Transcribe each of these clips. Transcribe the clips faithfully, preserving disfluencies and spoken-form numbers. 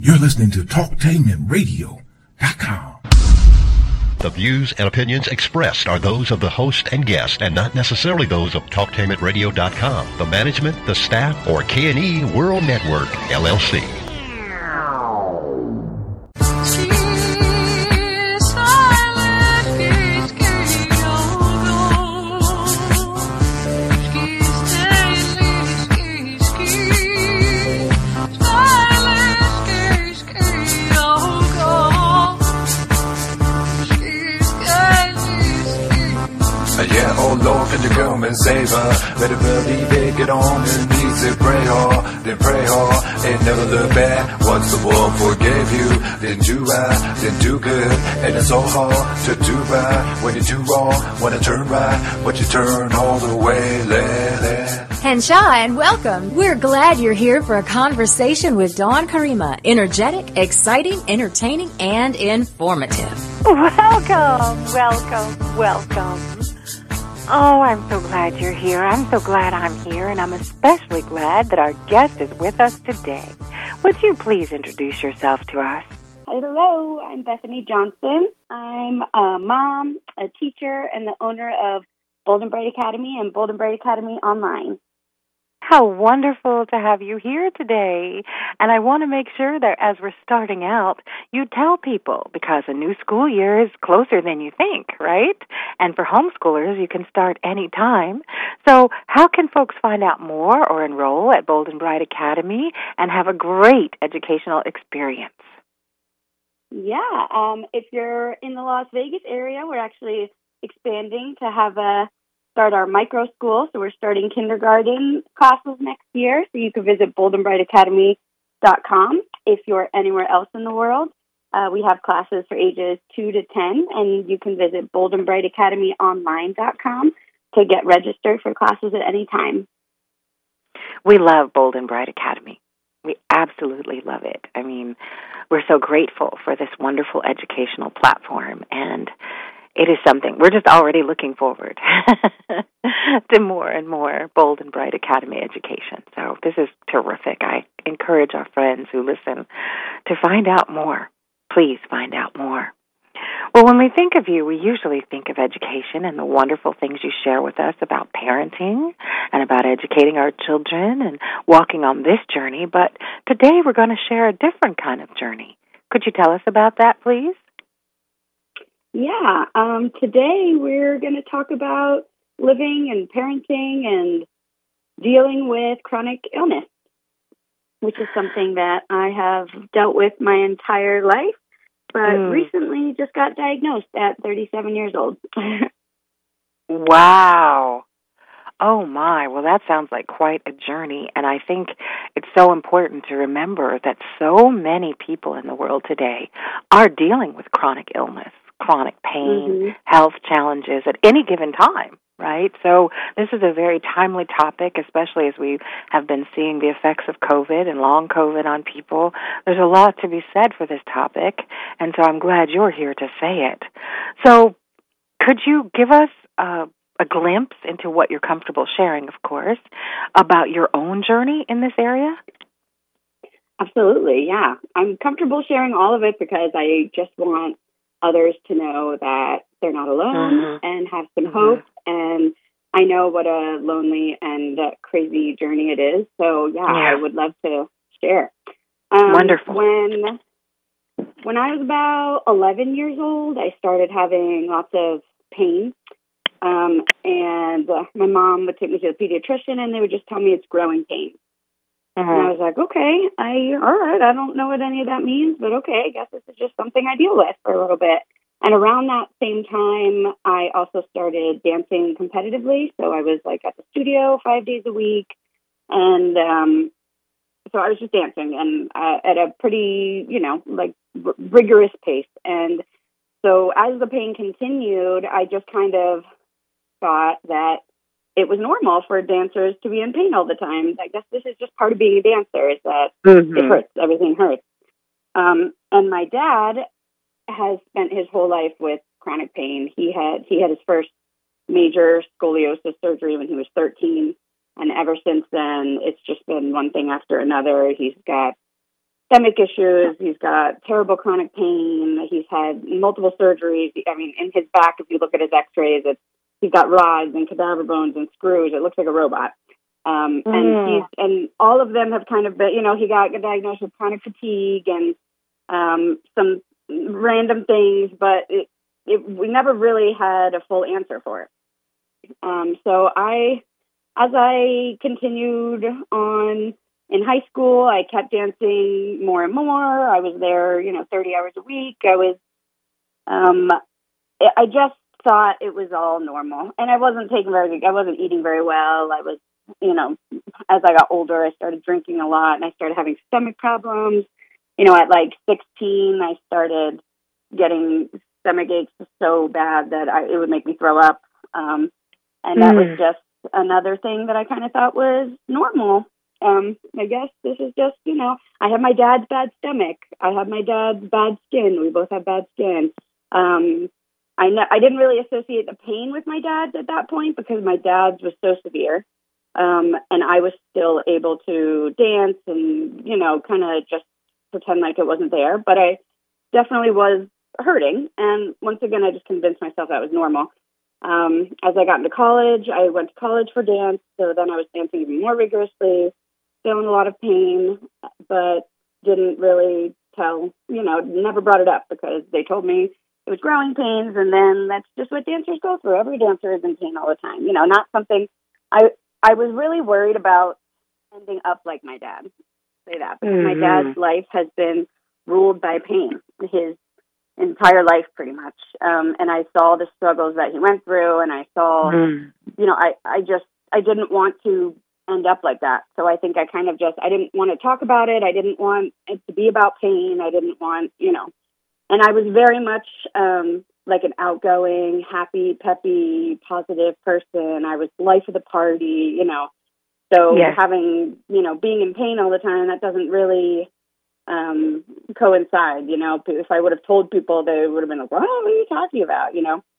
You're listening to talktainment radio dot com. The views and opinions expressed are those of the host and guest and not necessarily those of talktainment radio dot com, the management, the staff, or K and E World Network, L L C. Yeah, oh Lord, can you come and save her? Better believe it, get on your knees and pray hard, then pray hard, and never look back. Once the world forgave you, then do right, then do good. And it's so hard to do right when you do wrong, wanna turn right, but you turn all the way, let it. Henshaw, and welcome. We're glad you're here for a conversation with Dawn Karima. Energetic, exciting, entertaining, and informative. Welcome, welcome, welcome. Oh, I'm so glad you're here. I'm so glad I'm here, and I'm especially glad that our guest is with us today. Would you please introduce yourself to us? Hello, I'm Bethany Johnson. I'm a mom, a teacher, and the owner of Bold and Bright Academy and Bold and Bright Academy Online. How wonderful to have you here today. And I want to make sure that as we're starting out, you tell people, because a new school year is closer than you think, right? And for homeschoolers, you can start any time. So how can folks find out more or enroll at Bold and Bright Academy and have a great educational experience? Yeah, um, if you're in the Las Vegas area, we're actually expanding to have a start our micro school, so we're starting kindergarten classes next year, so you can visit bold and bright academy dot com. If you're anywhere else in the world, uh, we have classes for ages two to ten, and you can visit bold and bright academy online dot com to get registered for classes at any time. We love Bold and Bright Academy. We absolutely love it. I mean, we're so grateful for this wonderful educational platform, and it is something. We're just already looking forward to more and more Bold and Bright Academy education. So this is terrific. I encourage our friends who listen to find out more. Please find out more. Well, when we think of you, we usually think of education and the wonderful things you share with us about parenting and about educating our children and walking on this journey. But today we're going to share a different kind of journey. Could you tell us about that, please? Yeah, um, today we're going to talk about living and parenting and dealing with chronic illness, which is something that I have dealt with my entire life, but mm. recently just got diagnosed at thirty-seven years old. Wow. Oh, my. Well, that sounds like quite a journey, and I think it's so important to remember that so many people in the world today are dealing with chronic illness, chronic pain, mm-hmm. health challenges at any given time, right? So this is a very timely topic, especially as we have been seeing the effects of COVID and long COVID on people. There's a lot to be said for this topic, and so I'm glad you're here to say it. So could you give us uh, a glimpse into what you're comfortable sharing, of course, about your own journey in this area? Absolutely, yeah. I'm comfortable sharing all of it because I just want others to know that they're not alone mm-hmm. and have some mm-hmm. hope. And I know what a lonely and uh, crazy journey it is. So, yeah, yeah, I would love to share. Um, Wonderful. When, when I was about eleven years old, I started having lots of pain. Um, and uh, my mom would take me to the pediatrician, and they would just tell me it's growing pain. Mm-hmm. And I was like, okay, I all right, I don't know what any of that means, but okay, I guess this is just something I deal with for a little bit. And around that same time, I also started dancing competitively. So I was like at the studio five days a week. And um, so I was just dancing and uh, at a pretty, you know, like r- rigorous pace. And so as the pain continued, I just kind of thought that it was normal for dancers to be in pain all the time. I guess this is just part of being a dancer, is that mm-hmm. it hurts. Everything hurts. Um, and my dad has spent his whole life with chronic pain. He had he had his first major scoliosis surgery when he was thirteen. And ever since then, it's just been one thing after another. He's got stomach issues. He's got terrible chronic pain. He's had multiple surgeries. I mean, in his back, if you look at his x-rays, it's, he's got rods and cadaver bones and screws. It looks like a robot. Um, Mm. and he's, and all of them have kind of been, you know, he got diagnosed with chronic fatigue and um, some random things, but it, it, we never really had a full answer for it. Um, so I, as I continued on in high school, I kept dancing more and more. I was there, you know, thirty hours a week. I was, um, I just thought it was all normal, and I wasn't taking very, I wasn't eating very well. I was, you know, as I got older, I started drinking a lot, and I started having stomach problems. You know, at like sixteen, I started getting stomach aches so bad that I, it would make me throw up. Um, and that Mm. was just another thing that I kind of thought was normal. Um, I guess this is just, you know, I have my dad's bad stomach. I have my dad's bad skin. We both have bad skin. Um, I know, I didn't really associate the pain with my dad's at that point because my dad's was so severe. Um, and I was still able to dance and, you know, kind of just pretend like it wasn't there. But I definitely was hurting. And once again, I just convinced myself that was normal. Um, as I got into college, I went to college for dance. So then I was dancing even more rigorously, still in a lot of pain, but didn't really tell, you know, never brought it up because they told me it was growing pains. And then that's just what dancers go through. Every dancer is in pain all the time. You know, not something I, I was really worried about ending up like my dad. Say that because Mhm. my dad's life has been ruled by pain. His entire life, pretty much. Um, and I saw the struggles that he went through, and I saw, Mm. you know, I, I just, I didn't want to end up like that. So I think I kind of just, I didn't want to talk about it. I didn't want it to be about pain. I didn't want, you know, and I was very much um, like an outgoing, happy, peppy, positive person. I was life of the party, you know. So Yes. having, you know, being in pain all the time, that doesn't really um, coincide, you know. If I would have told people, they would have been like, what are you talking about, you know?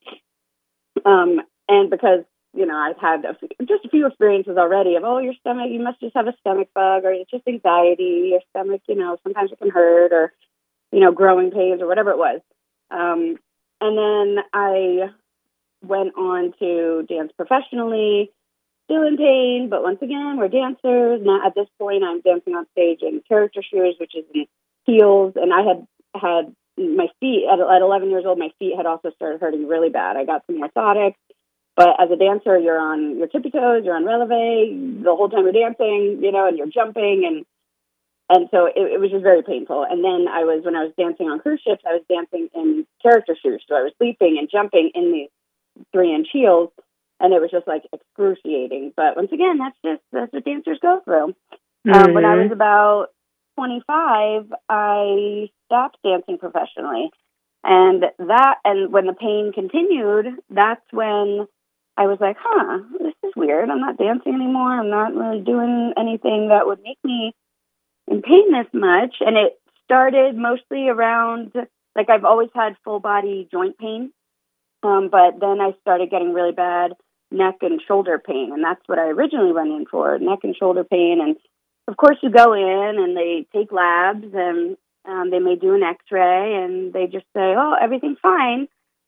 Um, and because, you know, I've had a few, just a few experiences already of, oh, your stomach, you must just have a stomach bug, or it's just anxiety, your stomach, you know, sometimes it can hurt, or, you know, growing pains, or whatever it was. Um, and then I went on to dance professionally, still in pain, but once again, we're dancers. Now, at this point, I'm dancing on stage in character shoes, which is in heels, and I had had my feet, at, at eleven years old, my feet had also started hurting really bad. I got some orthotics, but as a dancer, you're on your tippy toes, you're on releve the whole time you're dancing, you know, and you're jumping, and and so it, it was just very painful. And then I was, when I was dancing on cruise ships, I was dancing in character shoes, so I was leaping and jumping in these three-inch heels, and it was just like excruciating. But once again, that's just, that's what dancers go through. Mm-hmm. Um, when I was about twenty-five, I stopped dancing professionally. And that, and when the pain continued, that's when I was like, huh, this is weird. I'm not dancing anymore. I'm not really doing anything that would make me in pain this much. And it started mostly around, like, I've always had full body joint pain. Um, but then I started getting really bad neck and shoulder pain. And that's what I originally went in for, neck and shoulder pain. And of course you go in and they take labs and um, they may do an x-ray and they just say, oh, everything's fine.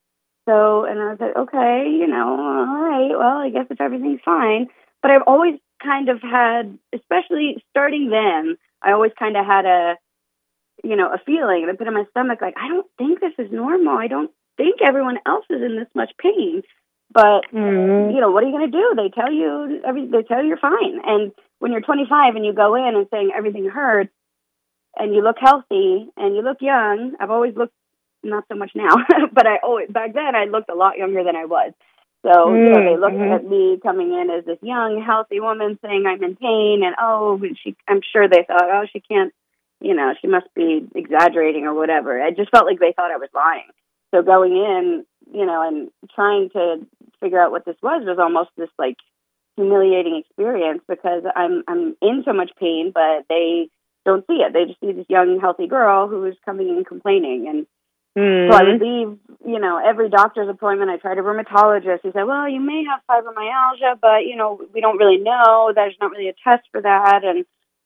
So, and I was like, okay, you know, all right, well, I guess if everything's fine. But I've always kind of had, especially starting then, I always kind of had a, you know, a feeling, a bit in my stomach, like, I don't think this is normal. I don't think everyone else is in this much pain. But, Mm-hmm. you know, what are you going to do? They tell you, every, they tell you you're fine. And when you're twenty-five and you go in and saying everything hurts and you look healthy and you look young, I've always looked, not so much now, but I always, back then I looked a lot younger than I was. So, mm-hmm. you know, they looked at me coming in as this young, healthy woman saying I'm in pain, and, oh, she, I'm sure they thought, oh, she can't, you know, she must be exaggerating or whatever. I just felt like they thought I was lying. So going in, you know, and trying to figure out what this was was almost this, like, humiliating experience because I'm I'm in so much pain, but they don't see it. They just see this young, healthy girl who is coming in complaining. And Mm-hmm. so I would leave, you know, every doctor's appointment. I tried a rheumatologist. He said, well, you may have fibromyalgia, but, you know, we don't really know. There's not really a test for that. And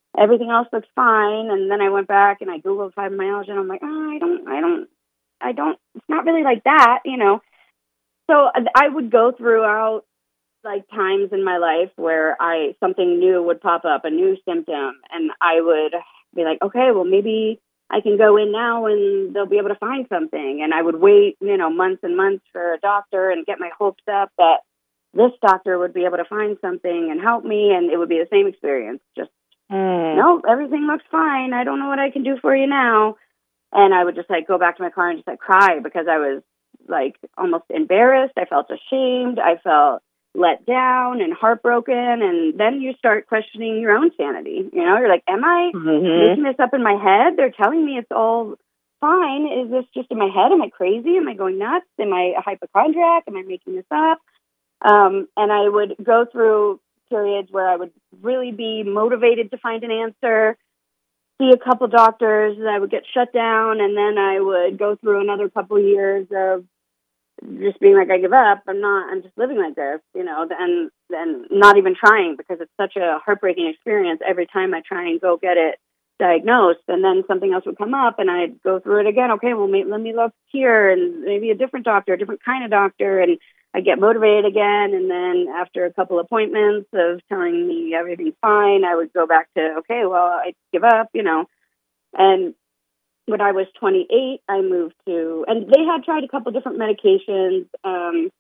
everything else looks fine. And then I went back and I Googled fibromyalgia, and I'm like, oh, I don't, I don't, I don't, it's not really like that, you know. So I would go throughout like times in my life where I, something new would pop up, a new symptom, and I would be like, okay, well, maybe I can go in now and they'll be able to find something. And I would wait, you know, months and months for a doctor and get my hopes up that this doctor would be able to find something and help me, and it would be the same experience. Just, mm. no, everything looks fine. I don't know what I can do for you now. And I would just like go back to my car and just like cry because I was like almost embarrassed. I felt ashamed. I felt let down and heartbroken. And then you start questioning your own sanity. You know, you're like, am I mm-hmm. making this up in my head? They're telling me it's all fine. Is this just in my head? Am I crazy? Am I going nuts? Am I a hypochondriac? Am I making this up? Um, and I would go through periods where I would really be motivated to find an answer, see a couple doctors, and I would get shut down, and then I would go through another couple years of just being like, I give up. I'm not, I'm just living like this, you know, and then not even trying because it's such a heartbreaking experience every time I try and go get it diagnosed. And then something else would come up and I'd go through it again. Okay, well, maybe, let me look here and maybe a different doctor, a different kind of doctor. And I get motivated again. And then after a couple appointments of telling me everything's fine, I would go back to, okay, well, I give up, you know. And when I was twenty-eight, I moved to, and they had tried a couple different medications, um,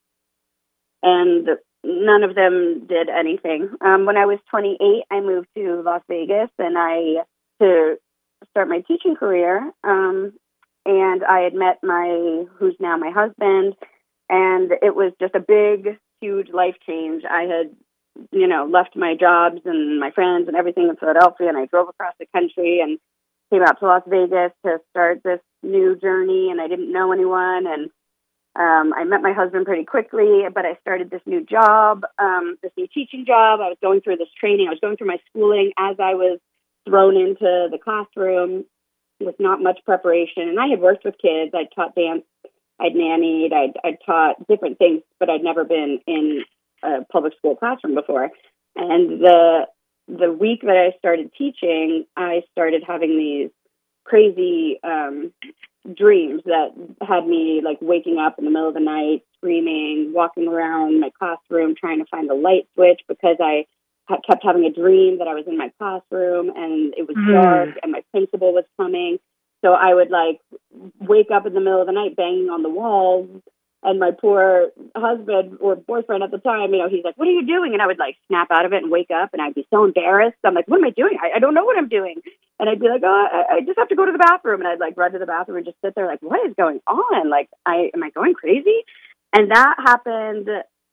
and none of them did anything. Um, when I was twenty-eight, I moved to Las Vegas, and I, to start my teaching career, um, and I had met my, who's now my husband, and it was just a big, huge life change. I had, you know, left my jobs and my friends and everything in Philadelphia, and I drove across the country and came out to Las Vegas to start this new journey, and I didn't know anyone, and um, I met my husband pretty quickly, but I started this new job, um, this new teaching job. I was going through this training. I was going through my schooling as I was thrown into the classroom with not much preparation, and I had worked with kids. I'd taught dance, I'd nannied, I'd, I'd taught different things, but I'd never been in a public school classroom before, and the the week that I started teaching, I started having these crazy um, dreams that had me like waking up in the middle of the night, screaming, walking around my classroom, trying to find the light switch because I ha- kept having a dream that I was in my classroom and it was mm. dark and my principal was coming. So I would like wake up in the middle of the night banging on the walls. And my poor husband or boyfriend at the time, you know, he's like, what are you doing? And I would like snap out of it and wake up and I'd be so embarrassed. I'm like, what am I doing? I, I don't know what I'm doing. And I'd be like, oh, I, I just have to go to the bathroom. And I'd like run to the bathroom and just sit there like, what is going on? Like, I am I going crazy? And that happened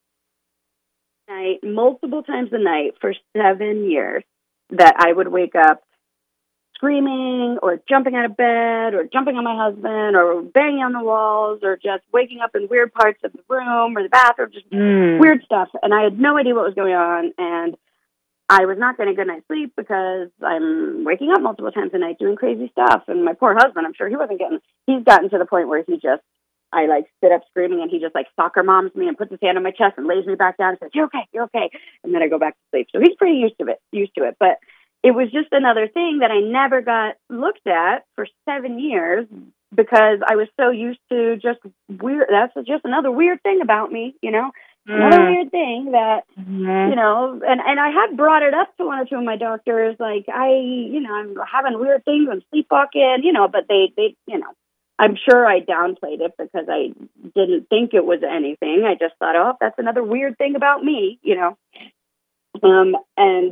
night, multiple times a night for seven years that I would wake up screaming or jumping out of bed or jumping on my husband or banging on the walls or just waking up in weird parts of the room or the bathroom, just mm. weird stuff. And I had no idea what was going on. And I was not getting a good night's sleep because I'm waking up multiple times a night doing crazy stuff. And my poor husband, I'm sure he wasn't getting, he's gotten to the point where he just, I like sit up screaming and he just like soccer moms me and puts his hand on my chest and lays me back down and says, you're okay, you're okay. And then I go back to sleep. So he's pretty used to it, used to it. But it was just another thing that I never got looked at for seven years because I was so used to just weird. That's just another weird thing about me, you know, mm. another weird thing that, mm-hmm. you know, and, and I had brought it up to one or two of my doctors, like I, you know, I'm having weird things, I'm sleepwalking, you know, but they, they, you know, I'm sure I downplayed it because I didn't think it was anything. I just thought, oh, that's another weird thing about me, you know, um, and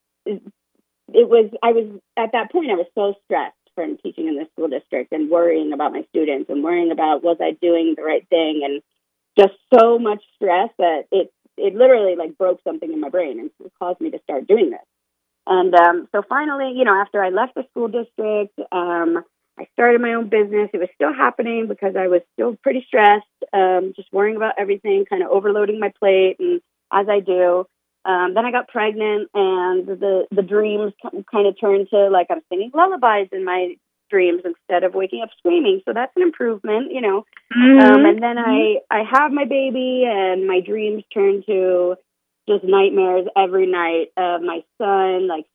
it was, I was, at that point, I was so stressed from teaching in the school district and worrying about my students and worrying about, was I doing the right thing? And just so much stress that it, it literally like broke something in my brain and caused me to start doing this. And um, so finally, you know, after I left the school district, um, I started my own business. It was still happening because I was still pretty stressed, um, just worrying about everything, kind of overloading my plate. And as I do, Um, then I got pregnant, and the, the dreams kind of turned to, like, I'm singing lullabies in my dreams instead of waking up screaming. So that's an improvement, you know. Mm-hmm. Um, and then I, I have my baby, and my dreams turn to just nightmares every night of my son, like,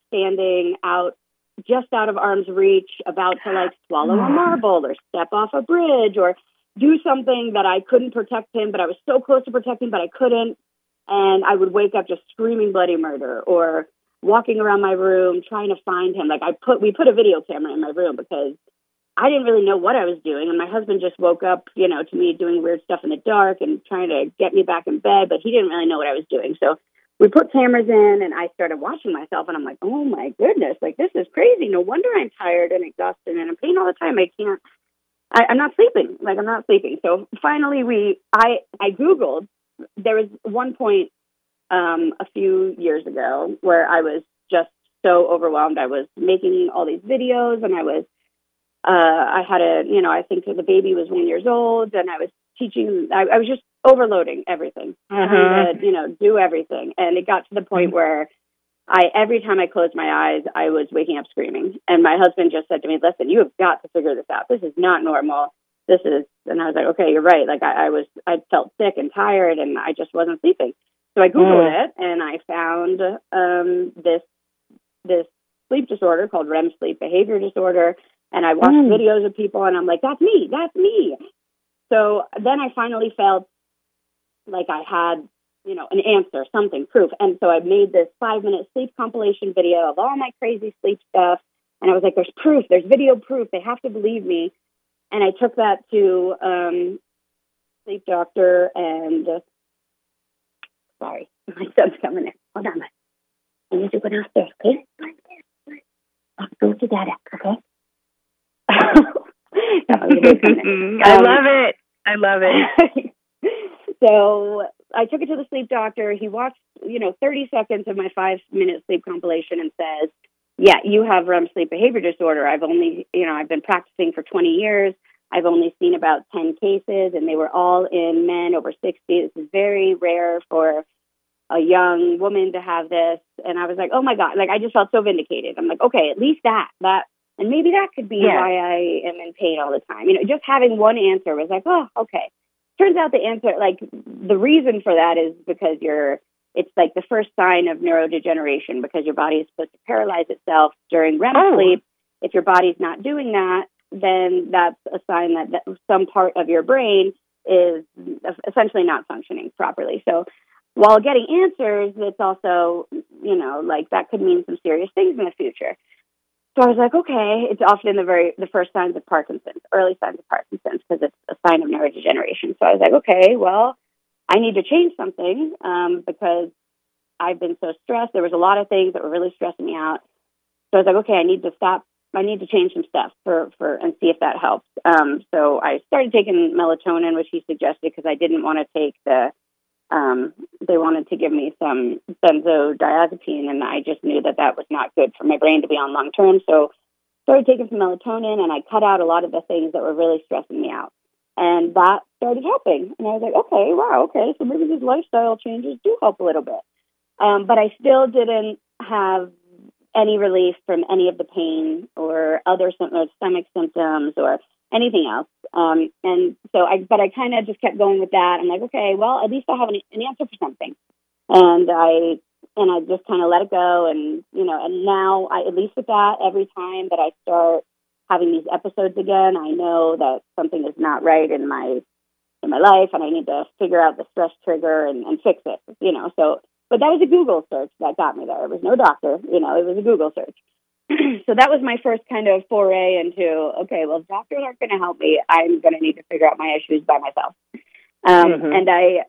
standing out, just out of arm's reach, about to like swallow a marble or step off a bridge or do something that I couldn't protect him, but I was so close to protecting, but I couldn't. And I would wake up just screaming bloody murder, or walking around my room trying to find him. Like I put, we put a video camera in my room because I didn't really know what I was doing. And my husband just woke up, you know, to me doing weird stuff in the dark and trying to get me back in bed, but he didn't really know what I was doing. So we put cameras in and I started watching myself and I'm like, oh my goodness, like this is crazy. No wonder I'm tired and exhausted and in pain all the time. I can't, I, I'm not sleeping. Like I'm not sleeping. So finally we, I, I Googled, there was one point um, a few years ago where I was just so overwhelmed. I was making all these videos and I was, uh, I had a, you know, I think the baby was one years old and I was teaching, I, I was just overloading everything, Uh-huh. trying to, you know, do everything. And it got to the point where I, every time I closed my eyes, I was waking up screaming. And my husband just said to me, listen, you have got to figure this out. This is not normal. This is, and I was like, okay, you're right. Like I, I was, I felt sick and tired and I just wasn't sleeping. So I Googled Mm. it and I found um, this, this sleep disorder called R E M sleep behavior disorder. And I watched Mm. videos of people and I'm like, that's me, that's me. So then I finally felt like I had, you know, an answer, something, proof. And so I made this five minute sleep compilation video of all my crazy sleep stuff. And I was like, there's proof, there's video proof. They have to believe me. And I took that to um, sleep doctor and, uh, sorry, my son's coming in. Hold on. I need to go downstairs, okay? I'll go to Dada, okay? No, I um, love it. I love it. So I took it to the sleep doctor. He watched, you know, thirty seconds of my five minute sleep compilation and says, yeah, you have R E M sleep behavior disorder. I've only, you know, I've been practicing for twenty years. I've only seen about ten cases and they were all in men over sixty. This is very rare for a young woman to have this. And I was like, oh my God, like I just felt so vindicated. I'm like, okay, at least that, that, and maybe that could be Yeah. why I am in pain all the time. You know, just having one answer was like, oh, okay. Turns out the answer, like the reason for that is because you're, it's like the first sign of neurodegeneration because your body is supposed to paralyze itself during R E M Oh. sleep. If your body's not doing that, then that's a sign that, that some part of your brain is essentially not functioning properly. So while getting answers, it's also, you know, like that could mean some serious things in the future. So I was like, okay, it's often the very the first signs of Parkinson's, early signs of Parkinson's, because it's a sign of neurodegeneration. So I was like, okay, well, I need to change something um, because I've been so stressed. There was a lot of things that were really stressing me out. So I was like, okay, I need to stop. I need to change some stuff for, for and see if that helps. Um, so I started taking melatonin, which he suggested, because I didn't want to take the, um, they wanted to give me some benzodiazepine, and I just knew that that was not good for my brain to be on long term. So started taking some melatonin, and I cut out a lot of the things that were really stressing me out. And that started helping. And I was like, okay, wow, okay, so maybe these lifestyle changes do help a little bit. Um, but I still didn't have any relief from any of the pain or other or stomach symptoms or anything else. Um, and so I, but I kind of just kept going with that. I'm like, okay, well, at least I have an, an answer for something. And I, and I just kind of let it go. And, you know, and now I, at least with that, every time that I start having these episodes again, I know that something is not right in my, in my life, and I need to figure out the stress trigger and, and fix it, you know. So, but that was a Google search that got me there. It was no doctor, you know, it was a Google search. So that was my first kind of foray into, okay, well, if doctors aren't going to help me, I'm going to need to figure out my issues by myself. Um, Mhm. And I,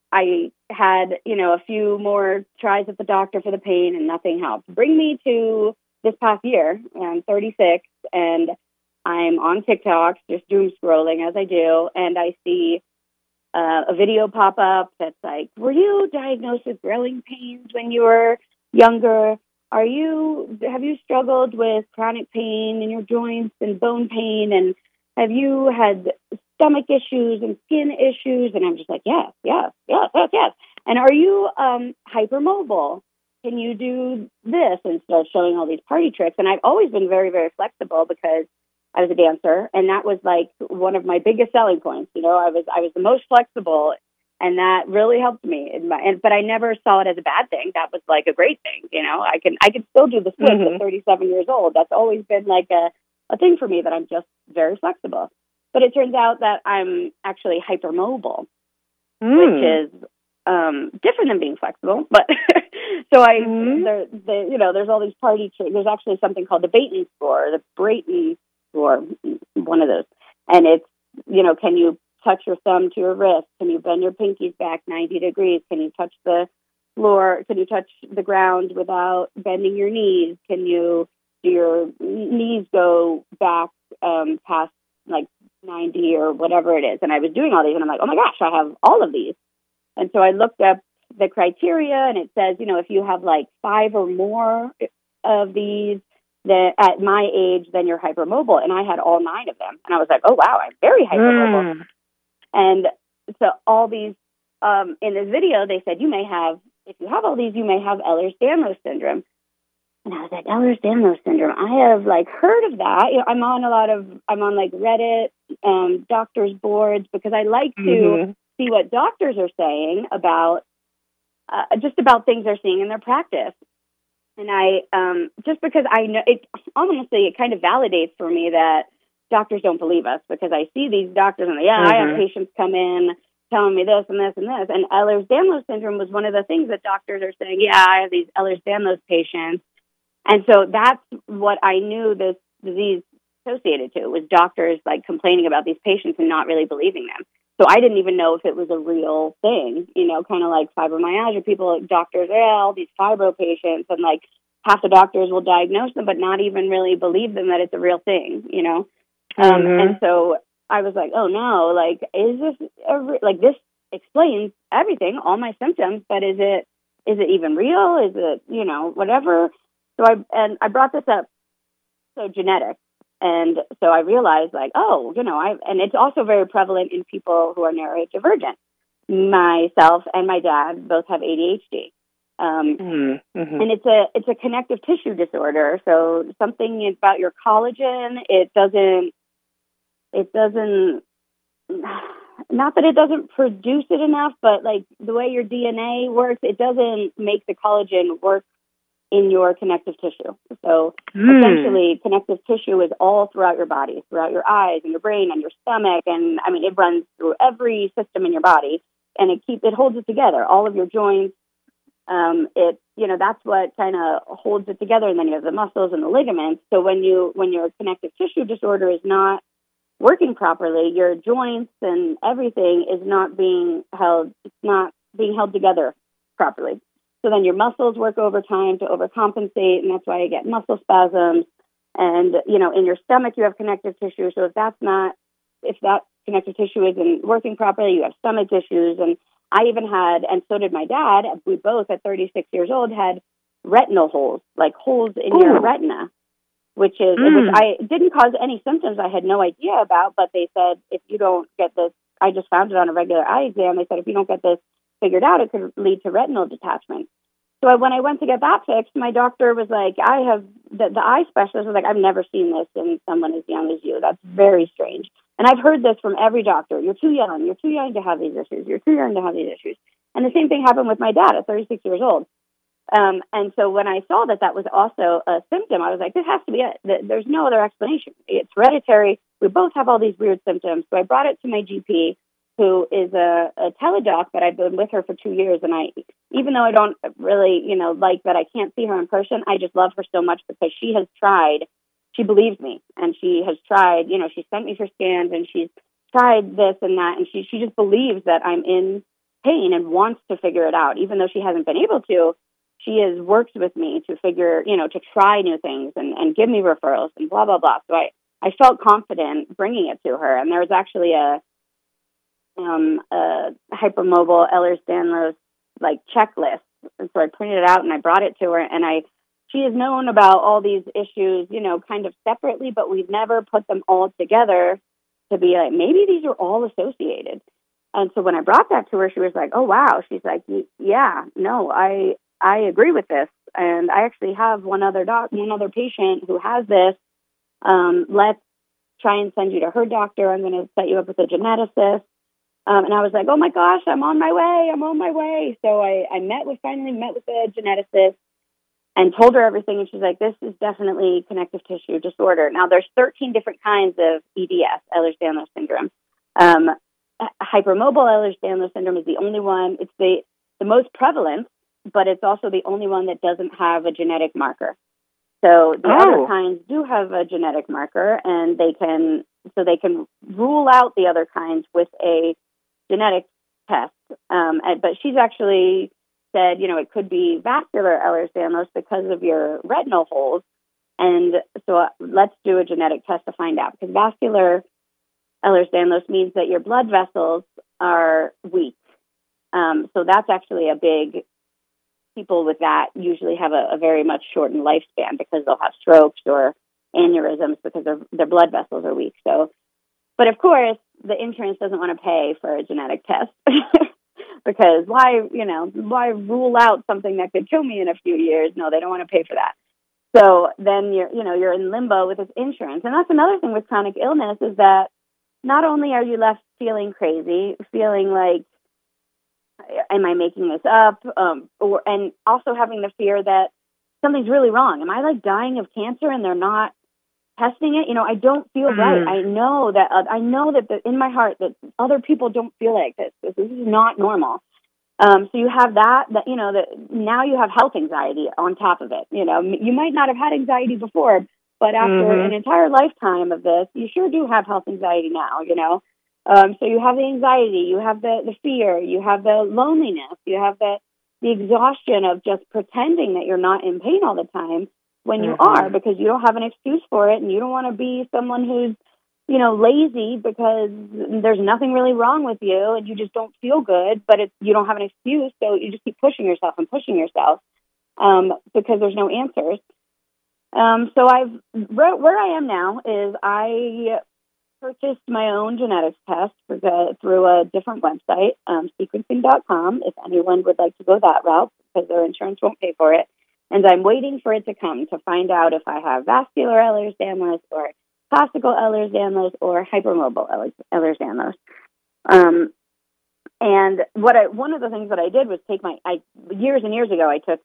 I had, you know, a few more tries at the doctor for the pain, and nothing helped. Bring me to this past year. I'm thirty-six, and I'm on TikTok, just doom scrolling as I do, and I see uh, a video pop up that's like, were you diagnosed with growing pains when you were younger? Are you, have you struggled with chronic pain in your joints and bone pain? And have you had stomach issues and skin issues? And I'm just like, yes, yes, yes, yes, yes. And are you um, hypermobile? Can you do this? And start showing all these party tricks. And I've always been very, very flexible because I was a dancer, and that was like one of my biggest selling points. You know, I was I was the most flexible And that really helped me. In my, and, but I never saw it as a bad thing. That was like a great thing. You know, I can, I can still do the switch Mm-hmm. at thirty-seven years old. That's always been like a, a thing for me, that I'm just very flexible. But it turns out that I'm actually hypermobile, Mm. which is um, different than being flexible. But so I, Mhm. there, the, you know, there's all these party tricks. There's actually something called the Baton score, the Brayton score, one of those. And it's, you know, can you touch your thumb to your wrist? Can you bend your pinkies back ninety degrees? Can you touch the floor? Can you touch the ground without bending your knees? Can you do your knees go back um, past like ninety or whatever it is? And I was doing all these, and I'm like, oh my gosh, I have all of these. And so I looked up the criteria, and it says, you know, if you have like five or more of these, that at my age, then you're hypermobile. And I had all nine of them, and I was like, oh wow, I'm very hypermobile. Mm. And so all these, um, in this video, they said, you may have, if you have all these, you may have Ehlers-Danlos syndrome. And I was like, Ehlers-Danlos syndrome. I have like heard of that. You know, I'm on a lot of, I'm on like Reddit, um, doctors boards, because I like to Mhm. see what doctors are saying about, uh, just about things they're seeing in their practice. And I, um, just because I know, it honestly, it kind of validates for me that doctors don't believe us, because I see these doctors and yeah, I have Mhm. patients come in telling me this and this and this. And Ehlers-Danlos syndrome was one of the things that doctors are saying, yeah, I have these Ehlers-Danlos patients. And so that's what I knew this disease associated to, was doctors like complaining about these patients and not really believing them. So I didn't even know if it was a real thing, you know, kind of like fibromyalgia. People, doctors, yeah, all these fibro patients, and like half the doctors will diagnose them, but not even really believe them that it's a real thing, you know? Um, Mhm. and so I was like, oh no, like, is this, a re- like this explains everything, all my symptoms, but is it, is it even real? Is it, you know, whatever? So I, and I brought this up, so genetic. And so I realized like, oh, you know, I, and it's also very prevalent in people who are neurodivergent. Myself and my dad both have A D H D. Um, Mhm. Mhm. And it's a it's a connective tissue disorder. So something about your collagen, it doesn't it doesn't not that it doesn't produce it enough, but like the way your D N A works, it doesn't make the collagen work in your connective tissue. So Mm. essentially, connective tissue is all throughout your body, throughout your eyes and your brain and your stomach, and I mean it runs through every system in your body, and it keeps it holds it together. All of your joints. Um, it, you know, that's what kind of holds it together. And then you have the muscles and the ligaments. So when you, when your connective tissue disorder is not working properly, your joints and everything is not being held, it's not being held together properly. So then your muscles work overtime to overcompensate. And that's why you get muscle spasms. And, you know, in your stomach, you have connective tissue. So if that's not, if that connective tissue isn't working properly, you have stomach issues. And I even had, and so did my dad, we both at thirty-six years old had retinal holes, like holes in Ooh. your retina, which is, Mm. which I didn't cause any symptoms I had no idea about, but they said, if you don't get this, I just found it on a regular eye exam, they said, if you don't get this figured out, it could lead to retinal detachment. So I, when I went to get that fixed, my doctor was like, I have, the, the eye specialist was like, I've never seen this in someone as young as you. That's very strange. And I've heard this from every doctor. You're too young. You're too young to have these issues. You're too young to have these issues. And the same thing happened with my dad at thirty-six years old. Um, and so when I saw that that was also a symptom, I was like, this has to be it. There's no other explanation. It's hereditary. We both have all these weird symptoms. So I brought it to my G P, who is a, a teledoc, but I've been with her for two years. And I, even though I don't really, you know, like that I can't see her in person, I just love her so much because she has tried, she believes me, and she has tried, you know, she sent me for scans and she's tried this and that. And she, she just believes that I'm in pain and wants to figure it out. Even though she hasn't been able to, she has worked with me to figure, you know, to try new things and, and give me referrals and blah, blah, blah. So I, I felt confident bringing it to her. And there was actually a, um, a hypermobile Ehlers-Danlos like checklist. And so I printed it out and I brought it to her, and I, she has known about all these issues, you know, kind of separately, but we've never put them all together to be like, maybe these are all associated. And so when I brought that to her, she was like, oh, wow. She's like, yeah, no, I, I agree with this. And I actually have one other doc, one other patient who has this. Um, let's try and send you to her doctor. I'm going to set you up with a geneticist. Um, and I was like, oh my gosh, I'm on my way. I'm on my way. So I, I met with, finally met with the geneticist and told her everything. And she's like, this is definitely connective tissue disorder. Now there's thirteen different kinds of E D S, Ehlers-Danlos syndrome. Um, hypermobile Ehlers-Danlos syndrome is the only one. It's the, the most prevalent, but it's also the only one that doesn't have a genetic marker. So the Oh. other kinds do have a genetic marker, and they can, so they can rule out the other kinds with a genetic test. Um, and, but she's actually said, you know, it could be vascular Ehlers-Danlos because of your retinal holes. And so uh, let's do a genetic test to find out, because vascular Ehlers-Danlos means that your blood vessels are weak. Um, so that's actually a big, people with that usually have a, a very much shortened lifespan because they'll have strokes or aneurysms because their, their blood vessels are weak. So, but of course, the insurance doesn't want to pay for a genetic test because why, you know, why rule out something that could kill me in a few years? No, they don't want to pay for that. So then you're, you know, you're in limbo with this insurance. And that's another thing with chronic illness is that not only are you left feeling crazy, feeling like, am I making this up? Um, or, and also having the fear that something's really wrong. Am I like dying of cancer and they're not testing it? You know, I don't feel Mm-hmm. right. I know that, uh, I know that the, in my heart that other people don't feel like this. This, this is not normal. Um, so you have that, that, you know, that now you have health anxiety on top of it. You know, you might not have had anxiety before, but after Mhm. an entire lifetime of this, you sure do have health anxiety now, you know. Um, so you have the anxiety, you have the, the fear, you have the loneliness, you have the, the exhaustion of just pretending that you're not in pain all the time when you Mhm. are, because you don't have an excuse for it, and you don't want to be someone who's, you know, lazy because there's nothing really wrong with you and you just don't feel good, but it's, you don't have an excuse, so you just keep pushing yourself and pushing yourself um, because there's no answers. Um, so I've where, where I am now is I purchased my own genetics test for the, through a different website, um, sequencing dot com, if anyone would like to go that route, because their insurance won't pay for it. And I'm waiting for it to come to find out if I have vascular Ehlers-Danlos or classical Ehlers-Danlos or hypermobile Ehlers-Danlos. Um, and what I, one of the things that I did was take my, I, years and years ago, I took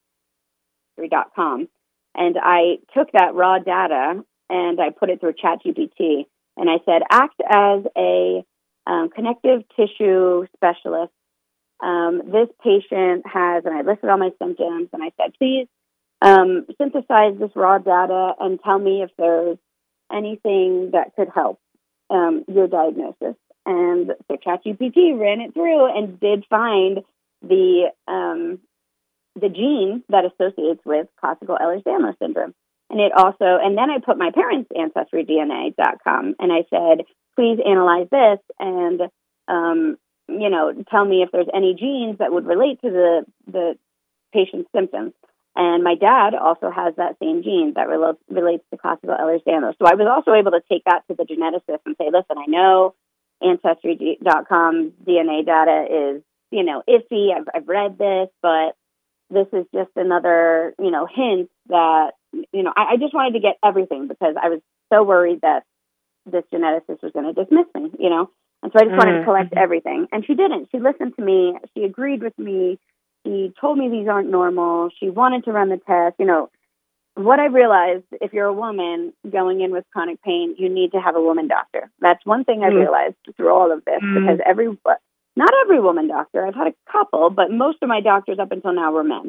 dot com, and I took that raw data and I put it through ChatGPT. And I said, act as a um, connective tissue specialist. Um, this patient has, and I listed all my symptoms, and I said, please um, synthesize this raw data and tell me if there's anything that could help um, your diagnosis. And so ChatGPT ran it through and did find the um, the gene that associates with classical Ehlers-Danlos syndrome. And it also, and then I put my parents' ancestry D N A dot com, and I said, please analyze this and, um, you know, tell me if there's any genes that would relate to the, the patient's symptoms. And my dad also has that same gene that rel- relates to classical Ehlers-Danlos. So I was also able to take that to the geneticist and say, listen, I know ancestry dot com D N A data is, you know, iffy. I've, I've read this, but this is just another, you know, hint that, you know, I, I just wanted to get everything because I was so worried that this geneticist was going to dismiss me, you know. And so I just mm-hmm. wanted to collect everything. And she didn't. She listened to me. She agreed with me. She told me these aren't normal. She wanted to run the test. You know, what I realized, if you're a woman going in with chronic pain, you need to have a woman doctor. That's one thing I realized through all of this, mm-hmm. because every, not every woman doctor, I've had a couple, but most of my doctors up until now were men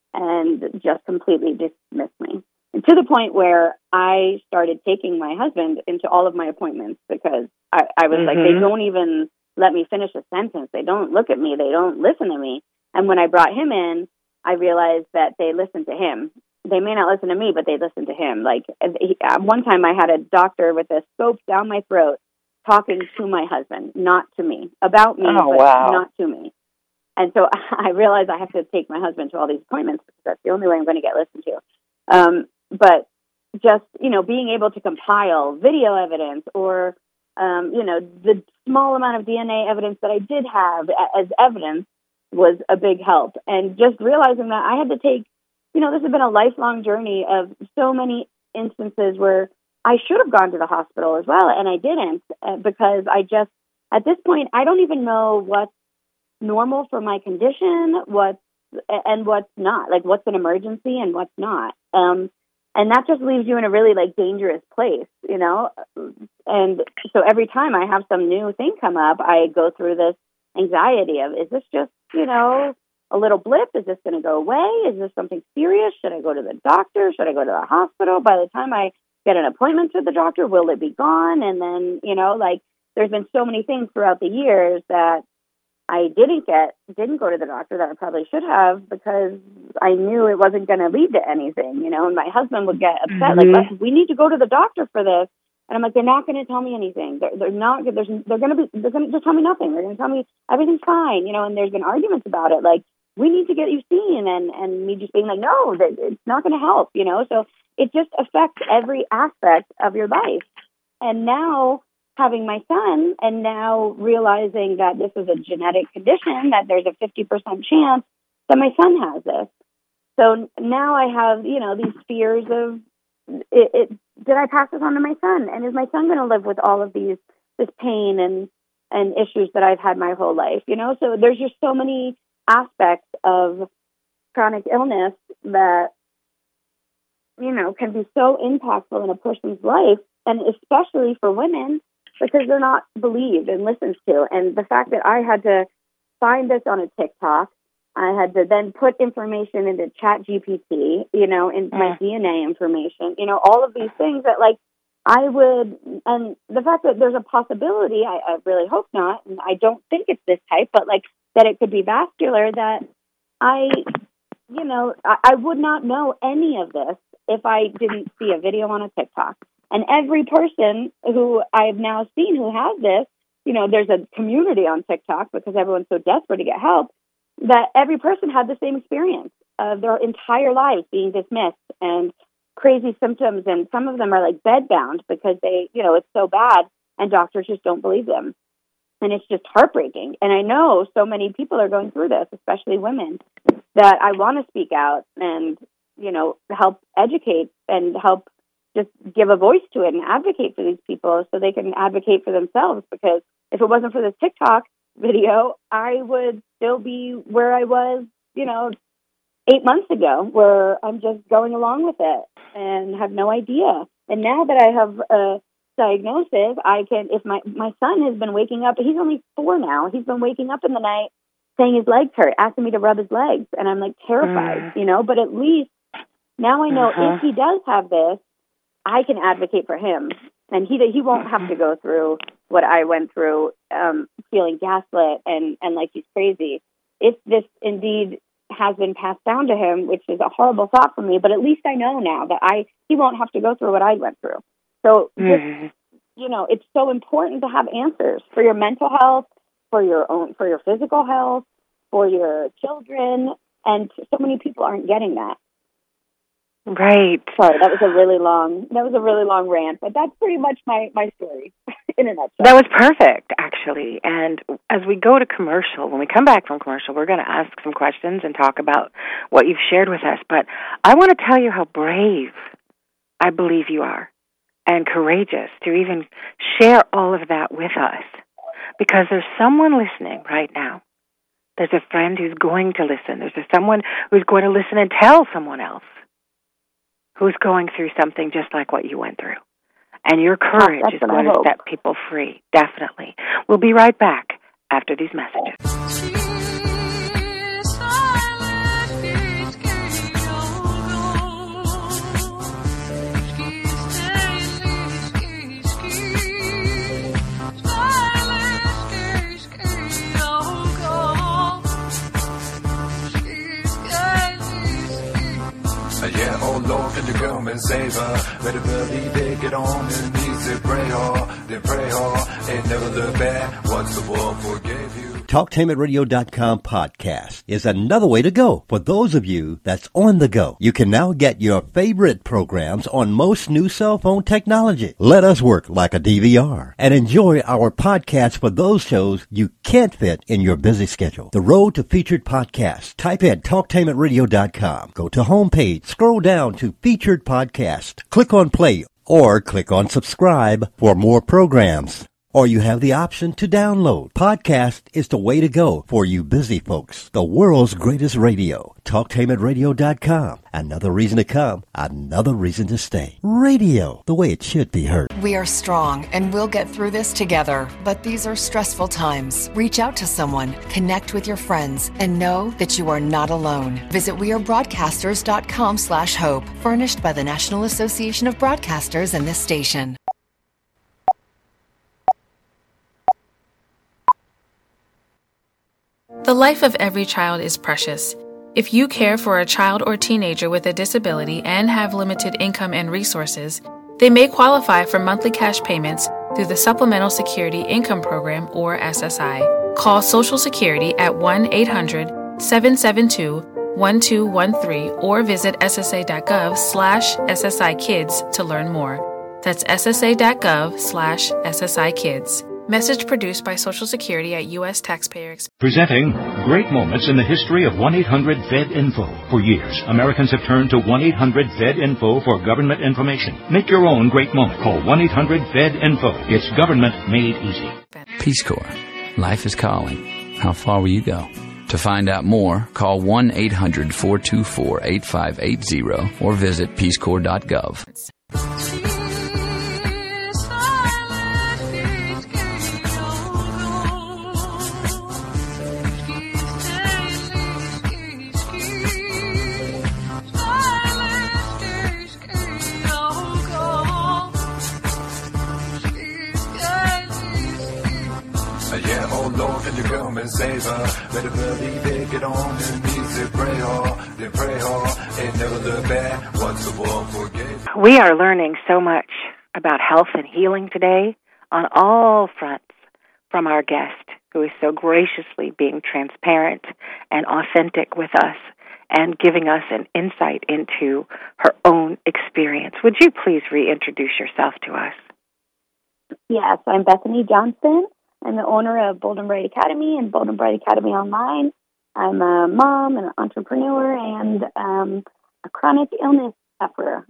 and just completely dismissed me. And to the point where I started taking my husband into all of my appointments because I, I was mm-hmm. like, they don't even let me finish a sentence. They don't look at me. They don't listen to me. And when I brought him in, I realized that they listened to him. They may not listen to me, but they listen to him. Like he, one time I had a doctor with a scope down my throat talking to my husband, not to me, about me, oh, but wow. not to me. And so I realized I have to take my husband to all these appointments because that's the only way I'm going to get listened to. Um, but just, you know, being able to compile video evidence or, um, you know, the small amount of D N A evidence that I did have as evidence was a big help. And just realizing that I had to take, you know, this has been a lifelong journey of so many instances where I should have gone to the hospital as well, and I didn't uh, because I just at this point, I don't even know what's normal for my condition, what's and what's not, like what's an emergency and what's not. Um, and that just leaves you in a really like dangerous place, you know? And so every time I have some new thing come up, I go through this anxiety of, is this just, you know, a little blip? Is this going to go away? Is this something serious? Should I go to the doctor? Should I go to the hospital? By the time I get an appointment with the doctor, will it be gone? And then, you know, like there's been so many things throughout the years that I didn't get, didn't go to the doctor that I probably should have because I knew it wasn't going to lead to anything, you know, and my husband would get upset, mm-hmm. like, we need to go to the doctor for this. And I'm like, they're not going to tell me anything. They're, they're not, there's, they're going to be, they're going to just tell me nothing. They're going to tell me everything's fine, you know, and there's been arguments about it. Like, we need to get you seen, and, and me just being like, no, that it's not going to help, you know? So it just affects every aspect of your life. And now, having my son and now realizing that this is a genetic condition, that there's a fifty percent chance that my son has this. So now I have, you know, these fears of, it, it, did I pass this on to my son? And is my son going to live with all of these, this pain and, and issues that I've had my whole life, you know? So there's just so many aspects of chronic illness that, you know, can be so impactful in a person's life, and especially for women, because they're not believed and listened to. And the fact that I had to find this on a TikTok, I had to then put information into Chat G P T, you know, in my D N A information, you know, all of these things that, like, I would, and the fact that there's a possibility, I, I really hope not, and I don't think it's this type, but, like, that it could be vascular, that I, you know, I, I would not know any of this if I didn't see a video on a TikTok. And every person who I've now seen who has this, you know, there's a community on TikTok because everyone's so desperate to get help, that every person had the same experience of their entire lives being dismissed and crazy symptoms. And some of them are like bedbound because they, you know, it's so bad and doctors just don't believe them. And it's just heartbreaking. And I know so many people are going through this, especially women, that I want to speak out and, you know, help educate and help just give a voice to it and advocate for these people so they can advocate for themselves. Because if it wasn't for this TikTok video, I would still be where I was, you know, eight months ago, where I'm just going along with it and have no idea. And now that I have a diagnosis, I can, if my, my son has been waking up, he's only four now, he's been waking up in the night saying his legs hurt, asking me to rub his legs. And I'm like terrified, mm. you know, but at least now I know uh-huh. if he does have this, I can advocate for him, and he he won't have to go through what I went through, um, feeling gaslit and, and like he's crazy. If this indeed has been passed down to him, which is a horrible thought for me, but at least I know now that I he won't have to go through what I went through. So, mm-hmm. just, you know, it's so important to have answers for your mental health, for your own, for your physical health, for your children, and so many people aren't getting that. Right. Sorry, that was a really long, that was a really long rant, but that's pretty much my, my story in a nutshell. That was perfect, actually. And as we go to commercial, when we come back from commercial, we're going to ask some questions and talk about what you've shared with us. But I want to tell you how brave I believe you are and courageous to even share all of that with us, because there's someone listening right now. There's a friend who's going to listen. There's someone who's going to listen and tell someone else who's going through something just like what you went through. And your courage That's is going to set people free, definitely. We'll be right back after these messages. Yeah, oh Lord, can you come and save her? Better believe it, get on your knees and pray hard, then pray hard, and never look back once the world forgave you. Talktainment Radio dot com podcast is another way to go for those of you that's on the go. You can now get your favorite programs on most new cell phone technology. Let us work like a D V R and enjoy our podcast for those shows you can't fit in your busy schedule. The road to featured podcasts. Type in Talktainment Radio dot com. Go to homepage, scroll down to featured podcast. Click on play or click on subscribe for more programs. or you have the option to download. Podcast is the way to go for you busy folks. The world's greatest radio. talktainment radio dot com. Another reason to come, another reason to stay. Radio, the way it should be heard. We are strong and we'll get through this together, but these are stressful times. Reach out to someone, connect with your friends, and know that you are not alone. Visit wearebroadcasters.com slash hope, furnished by the National Association of Broadcasters and this station. The life of every child is precious. If you care for a child or teenager with a disability and have limited income and resources, they may qualify for monthly cash payments through the Supplemental Security Income Program, or S S I. Call Social Security at one eight hundred seven seven two one two one three or visit ssa.gov slash SSI Kids to learn more. That's ssa.gov slash SSI Kids. Message produced by Social Security at U S Taxpayer Expense. Presenting great moments in the history of one eight hundred V E D Info. For years, Americans have turned to one eight hundred V E D Info for government information. Make your own great moment. Call one eight hundred V E D Info. It's government made easy. Peace Corps. Life is calling. How far will you go? To find out more, call one eight hundred four two four eight five eight zero or visit peace corps dot gov. Yeah, oh Lord, can you come and save her? Better believe it, get on your knees and pray hard, then pray hard, and never look back. Once the world forgave. We are learning so much about health and healing today on all fronts from our guest, who is so graciously being transparent and authentic with us and giving us an insight into her own experience. Would you please reintroduce yourself to us? Yes, I'm Bethany Johnston. I'm the owner of Bold and Bright Academy and Bold and Bright Academy Online. I'm a mom, an entrepreneur, and um, a chronic illness sufferer.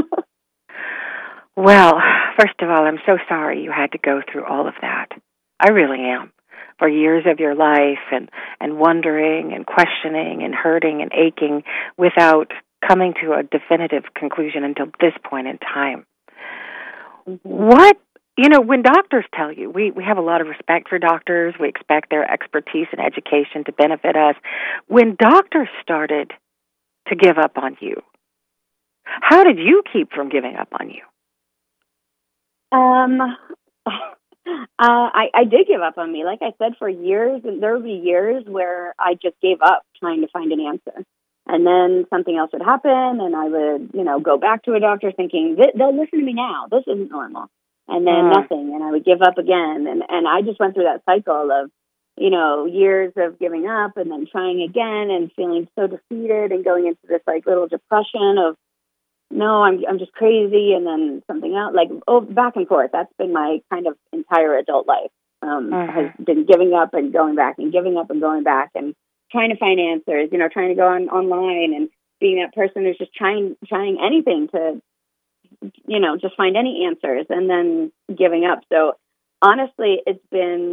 Well, first of all, I'm so sorry you had to go through all of that. I really am. For years of your life and, and wondering and questioning and hurting and aching without coming to a definitive conclusion until this point in time. Mm-hmm. What You know, when doctors tell you, we, we have a lot of respect for doctors. We expect their expertise and education to benefit us. When doctors started to give up on you, how did you keep from giving up on you? Um, uh, I, I did give up on me. Like I said, for years, and there would be years where I just gave up trying to find an answer. And then something else would happen, and I would, you know, go back to a doctor thinking, they'll listen to me now. This isn't normal. And then uh, nothing, and I would give up again. And, and I just went through that cycle of, you know, years of giving up and then trying again and feeling so defeated and going into this, like, little depression of, no, I'm I'm just crazy, and then something else. Like, oh, back and forth. That's been my kind of entire adult life, um, uh-huh. has been giving up and going back and giving up and going back and trying to find answers, you know, trying to go on online and being that person who's just trying trying anything to, you know, just find any answers and then giving up. So honestly, it's been,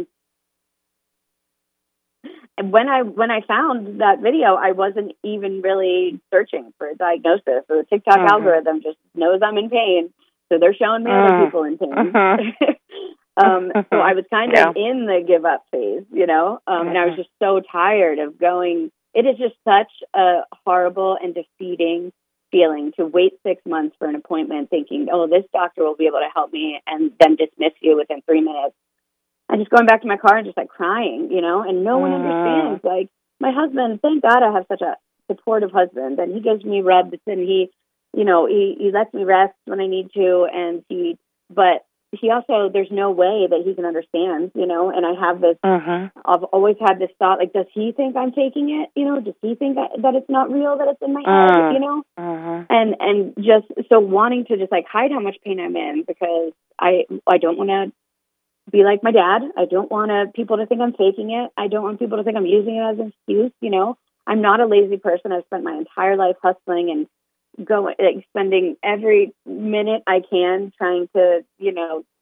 when I when I found that video, I wasn't even really searching for a diagnosis. So the TikTok mm-hmm. algorithm just knows I'm in pain, so they're showing me other people in pain. Mm-hmm. um, so I was kind of yeah. in the give up phase, you know, um, mm-hmm. and I was just so tired of going. It is just such a horrible and defeating feeling to wait six months for an appointment thinking, oh, this doctor will be able to help me, and then dismiss you within three minutes. I'm just going back to my car and just like crying, you know, and no one uh-huh. understands. Like my husband, thank God I have such a supportive husband, and he gives me rubs, and he, you know, he, he lets me rest when I need to. And he, but he also, there's no way that he can understand, you know, and I have this, uh-huh. I've always had this thought, like, does he think I'm faking it? You know, does he think that, that it's not real, that it's in my uh-huh. head, you know? Uh-huh. And, and just, so wanting to just like hide how much pain I'm in, because I, I don't want to be like my dad. I don't want to, people to think I'm faking it. I don't want people to think I'm using it as an excuse, you know? I'm not a lazy person. I've spent my entire life hustling and going, like, spending every minute I can trying to, you know,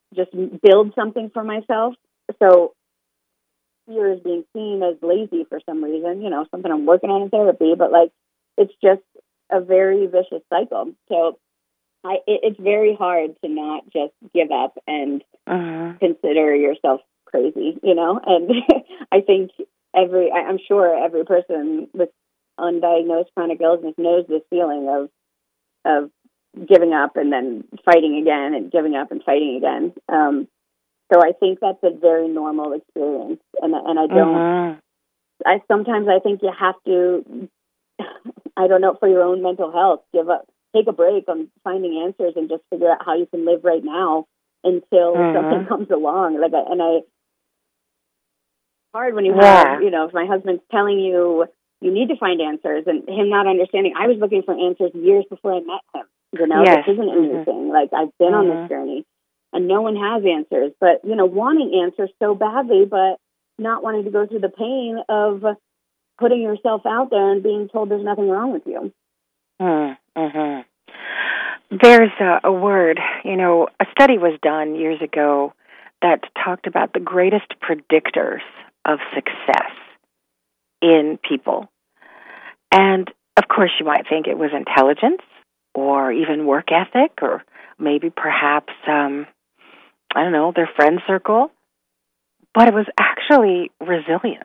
just build something for myself. So fear is being seen as lazy for some reason, you know, something I'm working on in therapy, but like, it's just a very vicious cycle. So I, it, it's very hard to not just give up and uh-huh. consider yourself crazy, you know? And I think every, I, I'm sure every person with undiagnosed chronic illness knows this feeling of, of giving up and then fighting again and giving up and fighting again. Um, so I think that's a very normal experience. And, and I don't, uh-huh. I sometimes I think you have to, I don't know, for your own mental health, give up, take a break on finding answers and just figure out how you can live right now until uh-huh. something comes along. Like, I, and I, hard when you yeah. have, you know, if my husband's telling you, you need to find answers and him not understanding. I was looking for answers years before I met him. You know, yes. this isn't a new mm-hmm. thing. Like, I've been mm-hmm. on this journey and no one has answers, but, you know, wanting answers so badly, but not wanting to go through the pain of putting yourself out there and being told there's nothing wrong with you. Mm-hmm. There's a, a word, you know, a study was done years ago that talked about the greatest predictors of success in people. And, of course, you might think it was intelligence or even work ethic or maybe perhaps, um, I don't know, their friend circle. But it was actually resilience.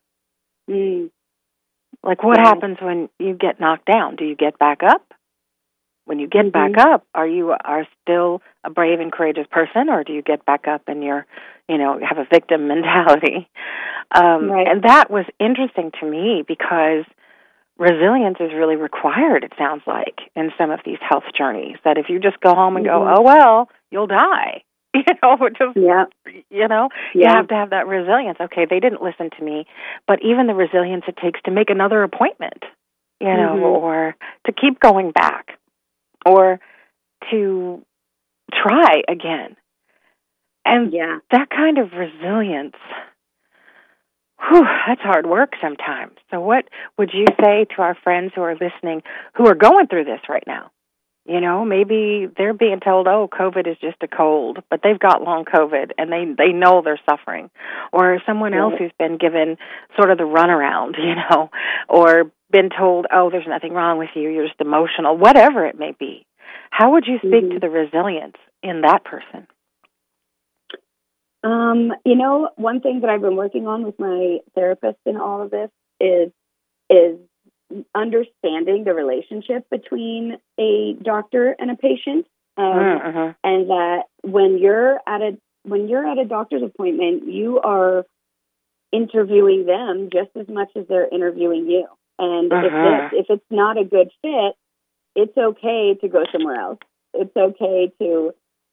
Mm. Like, what yeah. happens when you get knocked down? Do you get back up? When you get mm-hmm. back up, are you are still a brave and courageous person, or do you get back up and you're, you know, have a victim mentality? Um, right. And that was interesting to me because resilience is really required, it sounds like, in some of these health journeys, that if you just go home and mm-hmm. go, oh, well, you'll die. You know, just, yeah. you know, yeah. you have to have that resilience. Okay, they didn't listen to me, but even the resilience it takes to make another appointment, you know, mm-hmm. or to keep going back, or to try again. And yeah. that kind of resilience, whew, that's hard work sometimes. So what would you say to our friends who are listening who are going through this right now? You know, maybe they're being told, oh, COVID is just a cold, but they've got long COVID and they, they know they're suffering. Or someone right. else who's been given sort of the runaround, you know, or been told, oh, there's nothing wrong with you, you're just emotional, whatever it may be. How would you speak mm-hmm. to the resilience in that person? Um, you know, one thing that I've been working on with my therapist in all of this is is understanding the relationship between a doctor and a patient, um, uh-huh. and that when you're at a when you're at a doctor's appointment, you are interviewing them just as much as they're interviewing you. And uh-huh. if it, if it's not a good fit, it's okay to go somewhere else. It's okay to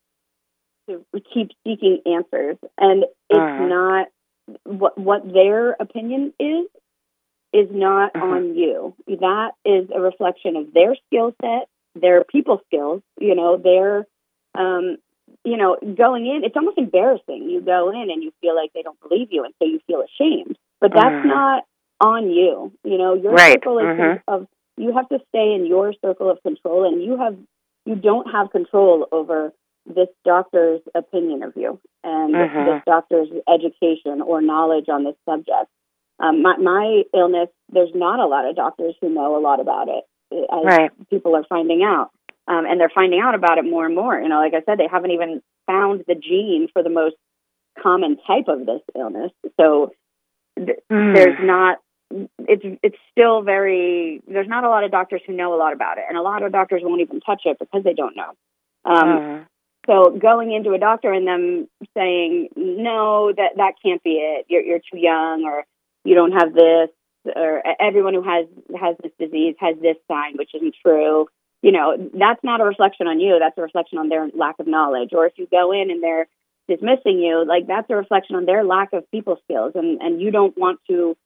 to keep seeking answers, and it's uh-huh. not what what their opinion is. is not uh-huh. on you. That is a reflection of their skill set, their people skills, you know, their, um, you know, going in, it's almost embarrassing. You go in and you feel like they don't believe you, and so you feel ashamed. But that's uh-huh. not on you. You know, your right. circle is uh-huh. of, you have to stay in your circle of control, and you have, you don't have control over this doctor's opinion of you and uh-huh. this doctor's education or knowledge on this subject. Um, my, my illness, there's not a lot of doctors who know a lot about it, as right. people are finding out. Um, and they're finding out about it more and more. You know, like I said, they haven't even found the gene for the most common type of this illness. So th- mm. there's not, it's it's still very, there's not a lot of doctors who know a lot about it. And a lot of doctors won't even touch it because they don't know. Um, uh. So going into a doctor and them saying, no, that, that can't be it. You're, you're too young, or you don't have this, or everyone who has, has this disease has this sign, which isn't true. You know, that's not a reflection on you. That's a reflection on their lack of knowledge. Or if you go in and they're dismissing you, like, that's a reflection on their lack of people skills. And, and you don't want to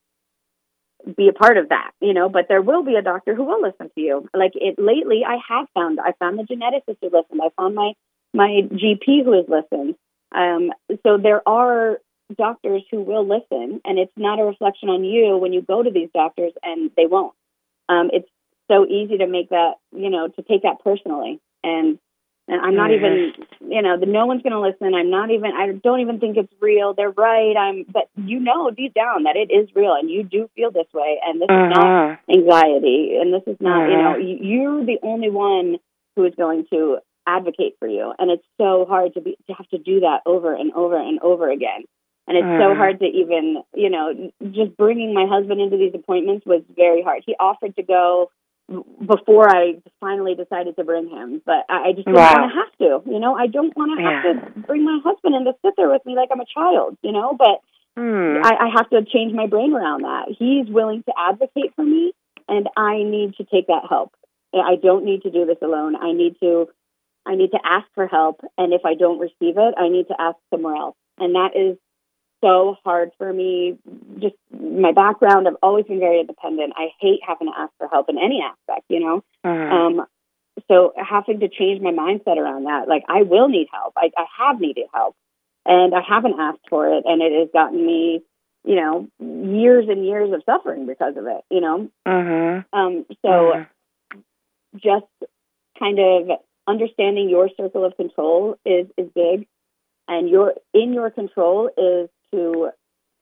be a part of that, you know, but there will be a doctor who will listen to you. Like it lately, I have found, I found the geneticist who listened. I found my, my G P who has listened. Um, so there are doctors who will listen, and it's not a reflection on you when you go to these doctors and they won't. Um, it's so easy to make that, you know, to take that personally. And And I'm not even, you know, the, no one's going to listen. I'm not even, I don't even think it's real. They're right. I'm, but you know deep down that it is real and you do feel this way. And this uh-huh. is not anxiety. And this is not, uh-huh. you know, you're the only one who is going to advocate for you. And it's so hard to be, to have to do that over and over and over again. And it's uh-huh. so hard to even, you know, just bringing my husband into these appointments was very hard. He offered to go before I finally decided to bring him. But I just didn't wow. want to have to, you know, I don't want to yeah. have to bring my husband in to sit there with me like I'm a child, you know, but hmm. I, I have to change my brain around that. He's willing to advocate for me, and I need to take that help. I don't need to do this alone. I need to, I need to ask for help, and if I don't receive it, I need to ask somewhere else. And that is so hard for me. Just my background, I've always been very independent. I hate having to ask for help in any aspect, you know. Mm. Um, so having to change my mindset around that, like I will need help. I, I have needed help, and I haven't asked for it, and it has gotten me, you know, years and years of suffering because of it, you know. Mm-hmm. Um, so mm-hmm. just kind of understanding your circle of control is is big, and your in your control is to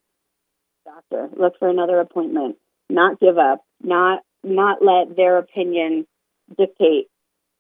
doctor, look for another appointment, not give up, not not let their opinion dictate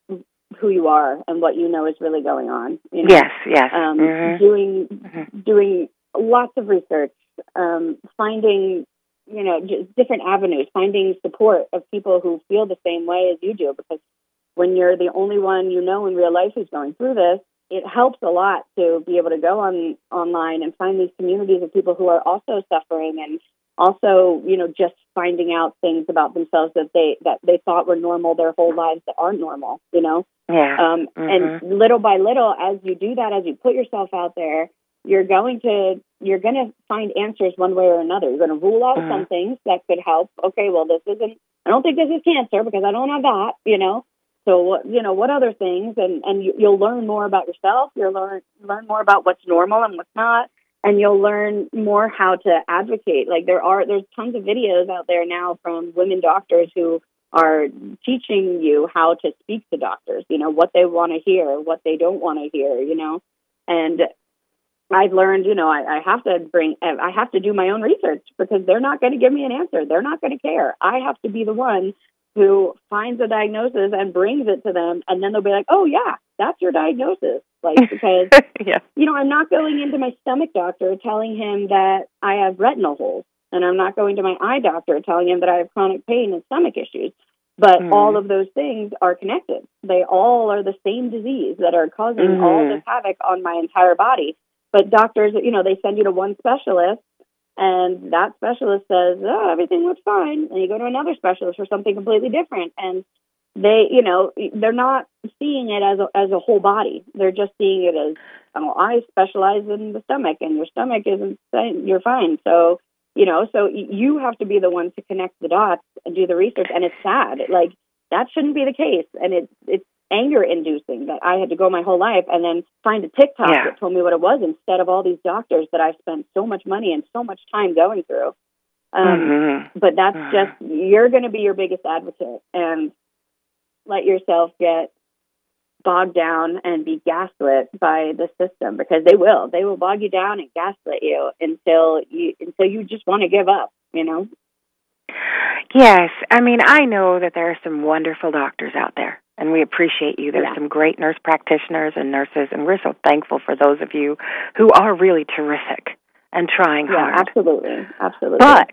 who you are and what you know is really going on. You know? Yes, yes. Um, mm-hmm. Doing mm-hmm. doing lots of research, um, finding you know just different avenues, finding support of people who feel the same way as you do. Because when you're the only one you know in real life who's going through this, it helps a lot to be able to go on online and find these communities of people who are also suffering and also, you know, just finding out things about themselves that they that they thought were normal their whole lives that aren't normal, you know. Yeah. Um, mm-hmm. And little by little, as you do that, as you put yourself out there, you're going to you're going to find answers one way or another. You're going to rule out mm-hmm. some things that could help. Okay, well, this isn't. I don't think this is cancer because I don't have that, you know. So, you know, what other things, and, and you, you'll learn more about yourself, you'll learn learn more about what's normal and what's not, and you'll learn more how to advocate. Like there are, there's tons of videos out there now from women doctors who are teaching you how to speak to doctors, you know, what they want to hear, what they don't want to hear, you know, and I've learned, you know, I, I have to bring, I have to do my own research because they're not going to give me an answer. They're not going to care. I have to be the one who finds a diagnosis and brings it to them, and then they'll be like, oh, yeah, that's your diagnosis. Like, because, yeah. you know, I'm not going into my stomach doctor telling him that I have retinal holes, and I'm not going to my eye doctor telling him that I have chronic pain and stomach issues. But mm. all of those things are connected. They all are the same disease that are causing mm. all this havoc on my entire body. But doctors, you know, they send you to one specialist, and that specialist says, oh, everything looks fine. And you go to another specialist for something completely different. And they, you know, they're not seeing it as a, as a whole body. They're just seeing it as, oh, I specialize in the stomach and your stomach isn't, you're fine. So, you know, so you have to be the one to connect the dots and do the research. And it's sad. Like, that shouldn't be the case. And it's, it's anger inducing that I had to go my whole life and then find a TikTok yeah. that told me what it was instead of all these doctors that I spent so much money and so much time going through. Um, mm-hmm. But that's mm-hmm. just, you're going to be your biggest advocate and let yourself get bogged down and be gaslit by the system, because they will. They will bog you down and gaslit you until you until you just want to give up, you know? Yes. I mean, I know that there are some wonderful doctors out there, and we appreciate you. There's yeah. some great nurse practitioners and nurses, and we're so thankful for those of you who are really terrific and trying yeah, hard. Absolutely, absolutely. But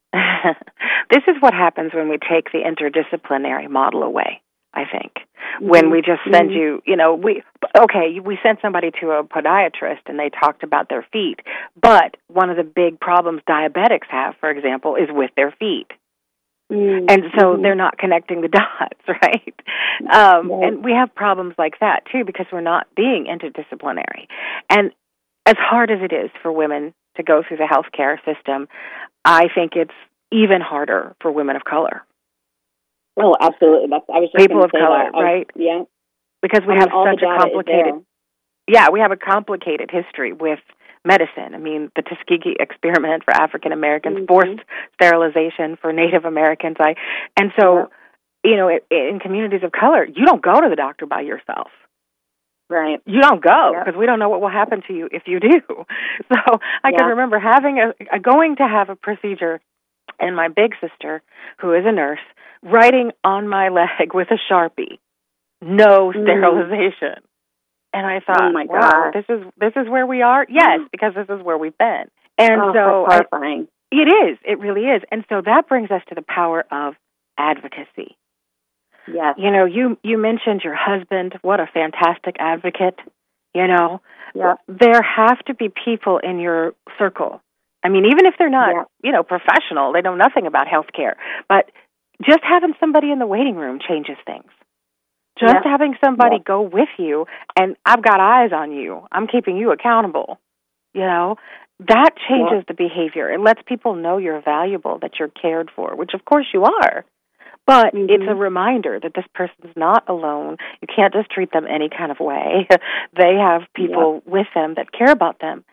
this is what happens when we take the interdisciplinary model away, I think. Mm-hmm. When we just send mm-hmm. you, you know, we, okay, we sent somebody to a podiatrist and they talked about their feet, but one of the big problems diabetics have, for example, is with their feet. Mm-hmm. And so they're not connecting the dots, right? Um, yeah. And we have problems like that, too, because we're not being interdisciplinary. And as hard as it is for women to go through the healthcare system, I think it's even harder for women of color. Oh, absolutely. That's, I was just People of say color, that. I, right? Yeah. Because we I mean, have such a complicated, yeah, we have a complicated history with medicine. I mean, the Tuskegee experiment for African Americans, mm-hmm. forced sterilization for Native Americans. I, and so, yeah. you know, it, in communities of color, you don't go to the doctor by yourself. Right. You don't go because yep. we don't know what will happen to you if you do. So I yeah. can remember having a, a going to have a procedure, and my big sister, who is a nurse, writing on my leg with a Sharpie, "No sterilization." Mm. And I thought, oh my wow, this is this is where we are? Yes, because this is where we've been. And oh, so that's horrifying. I, it is. It really is. And so that brings us to the power of advocacy. Yes. You know, you, you mentioned your husband. What a fantastic advocate. You know, yep. there have to be people in your circle. I mean, even if they're not, yep. you know, professional, they know nothing about healthcare, but just having somebody in the waiting room changes things. Just yep. having somebody yep. go with you, and I've got eyes on you. I'm keeping you accountable. You know, that changes yep. the behavior. It lets people know you're valuable, that you're cared for, which of course you are. But mm-hmm. it's a reminder that this person's not alone. You can't just treat them any kind of way. They have people yep. with them that care about them.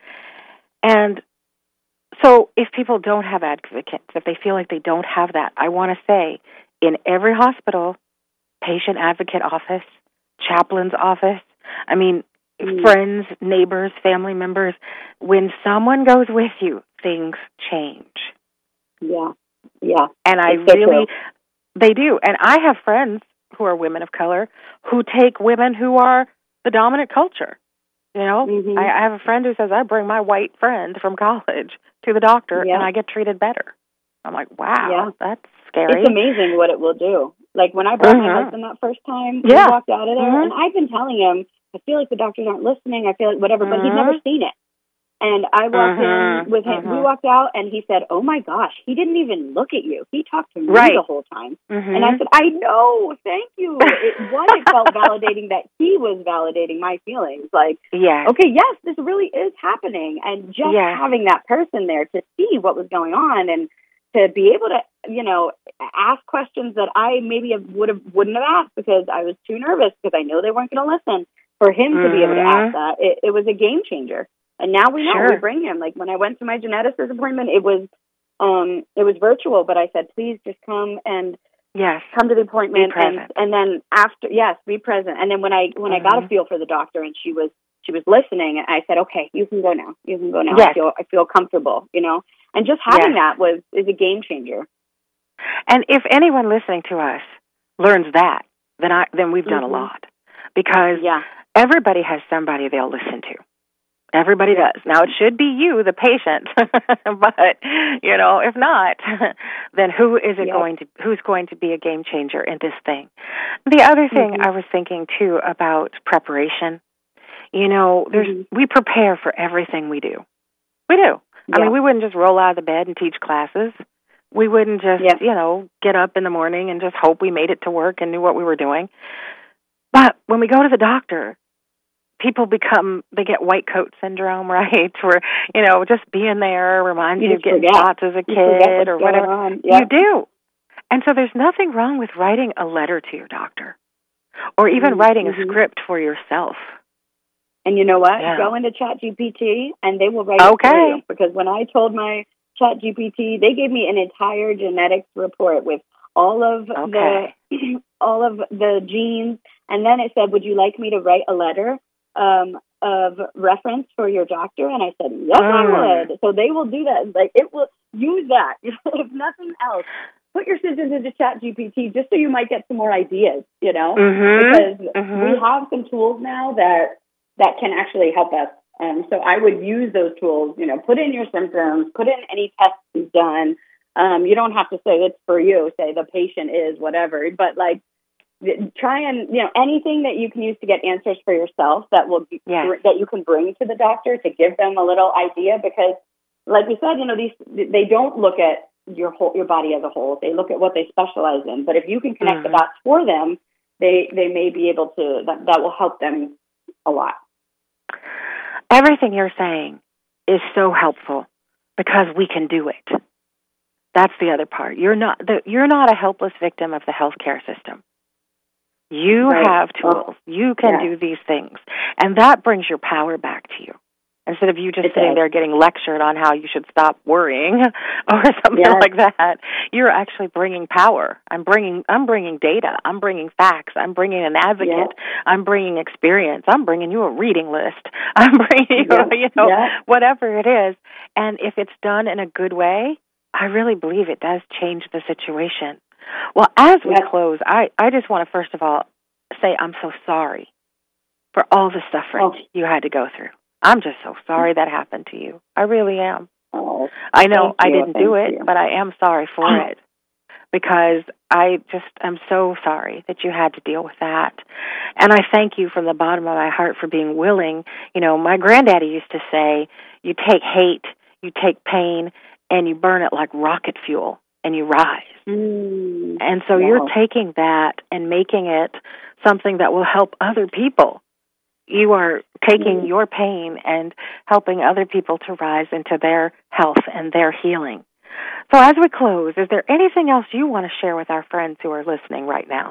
And so if people don't have advocates, if they feel like they don't have that, I want to say in every hospital, patient advocate office, chaplain's office, I mean, mm. friends, neighbors, family members, when someone goes with you, things change. Yeah, yeah. And I it's really, so they do. And I have friends who are women of color who take women who are the dominant culture. You know, mm-hmm. I, I have a friend who says, I bring my white friend from college to the doctor yeah. and I get treated better. I'm like, wow, yeah. that's scary. It's amazing what it will do. Like when I brought mm-hmm. my husband that first time, yeah. he walked out of there, mm-hmm. and I've been telling him, I feel like the doctors aren't listening, I feel like whatever, mm-hmm. but he's never seen it. And I walked mm-hmm. in with him, mm-hmm. we walked out, and he said, oh my gosh, he didn't even look at you. He talked to me right. the whole time. Mm-hmm. And I said, I know, thank you. It, one, it felt validating that he was validating my feelings. Like, yes. okay, yes, this really is happening. And just yes. having that person there to see what was going on and to be able to, you know, ask questions that I maybe would have wouldn't have asked because I was too nervous because I know they weren't going to listen. For him mm-hmm. to be able to ask that, it, it was a game changer. And now we know sure. we bring him. Like when I went to my geneticist appointment, it was um, it was virtual, but I said, please just come and yes, come to the appointment, be and and then after, yes, be present. And then when I when mm-hmm. I got a feel for the doctor, and she was she was listening, I said, okay, you can go now. You can go now. Yes. I feel I feel comfortable, you know. And just having yes. that was is a game changer. And if anyone listening to us learns that, then I then we've done mm-hmm. a lot, because yeah. everybody has somebody they'll listen to. Everybody yeah. does. Now, it should be you, the patient, but, you know, if not, then who is it yep. going to, who's going to be a game changer in this thing? The other thing mm-hmm. I was thinking, too, about preparation, you know, there's mm-hmm. we prepare for everything we do. We do. Yeah. I mean, we wouldn't just roll out of the bed and teach classes. We wouldn't just, yep. you know, get up in the morning and just hope we made it to work and knew what we were doing. But when we go to the doctor, people become, they get white coat syndrome, right? Where, you know, just being there reminds you, you of getting forget. shots as a kid or whatever. Yep. You do. And so there's nothing wrong with writing a letter to your doctor or even mm-hmm. writing a script for yourself. And you know what? Yeah. Go into ChatGPT and they will write okay. it for you. Because when I told my ChatGPT, they gave me an entire genetics report with all of okay. the all of the genes, and then it said, "Would you like me to write a letter um, of reference for your doctor?" And I said, "Yes, mm. I would." So they will do that. Like it will use that if nothing else. Put your symptoms into ChatGPT just so you might get some more ideas. You know, mm-hmm. because mm-hmm. we have some tools now that that can actually help us. Um, so I would use those tools. You know, put in your symptoms, put in any tests you've done. Um, you don't have to say it's for you. Say the patient is whatever, but like try and you know anything that you can use to get answers for yourself that will be, yes. that you can bring to the doctor to give them a little idea. Because, like you said, you know these they don't look at your whole your body as a whole. They look at what they specialize in. But if you can connect mm-hmm. the dots for them, they they may be able to. That, that will help them a lot. Everything you're saying is so helpful because we can do it. That's the other part. You're not the, you're not a helpless victim of the healthcare system. You right. have tools. Well, you can yeah. do these things. And that brings your power back to you. instead of you just it sitting does. there getting lectured on how you should stop worrying or something yes. like that. You're actually bringing power. I'm bringing I'm bringing data. I'm bringing facts. I'm bringing an advocate. Yeah. I'm bringing experience. I'm bringing you a reading list. I'm bringing yeah. you, you know, yeah. whatever it is. And if it's done in a good way, I really believe it does change the situation. Well, as we yes. close, I, I just want to first of all say I'm so sorry for all the suffering oh. you had to go through. I'm just so sorry that happened to you. I really am. Oh, I know I didn't thank do it, you. but I am sorry for it because I just am so sorry that you had to deal with that. And I thank you from the bottom of my heart for being willing. You know, my granddaddy used to say, you take hate, you take pain, and you burn it like rocket fuel, and you rise. Mm, and so wow. you're taking that and making it something that will help other people. You are taking mm. your pain and helping other people to rise into their health and their healing. So as we close, is there anything else you want to share with our friends who are listening right now?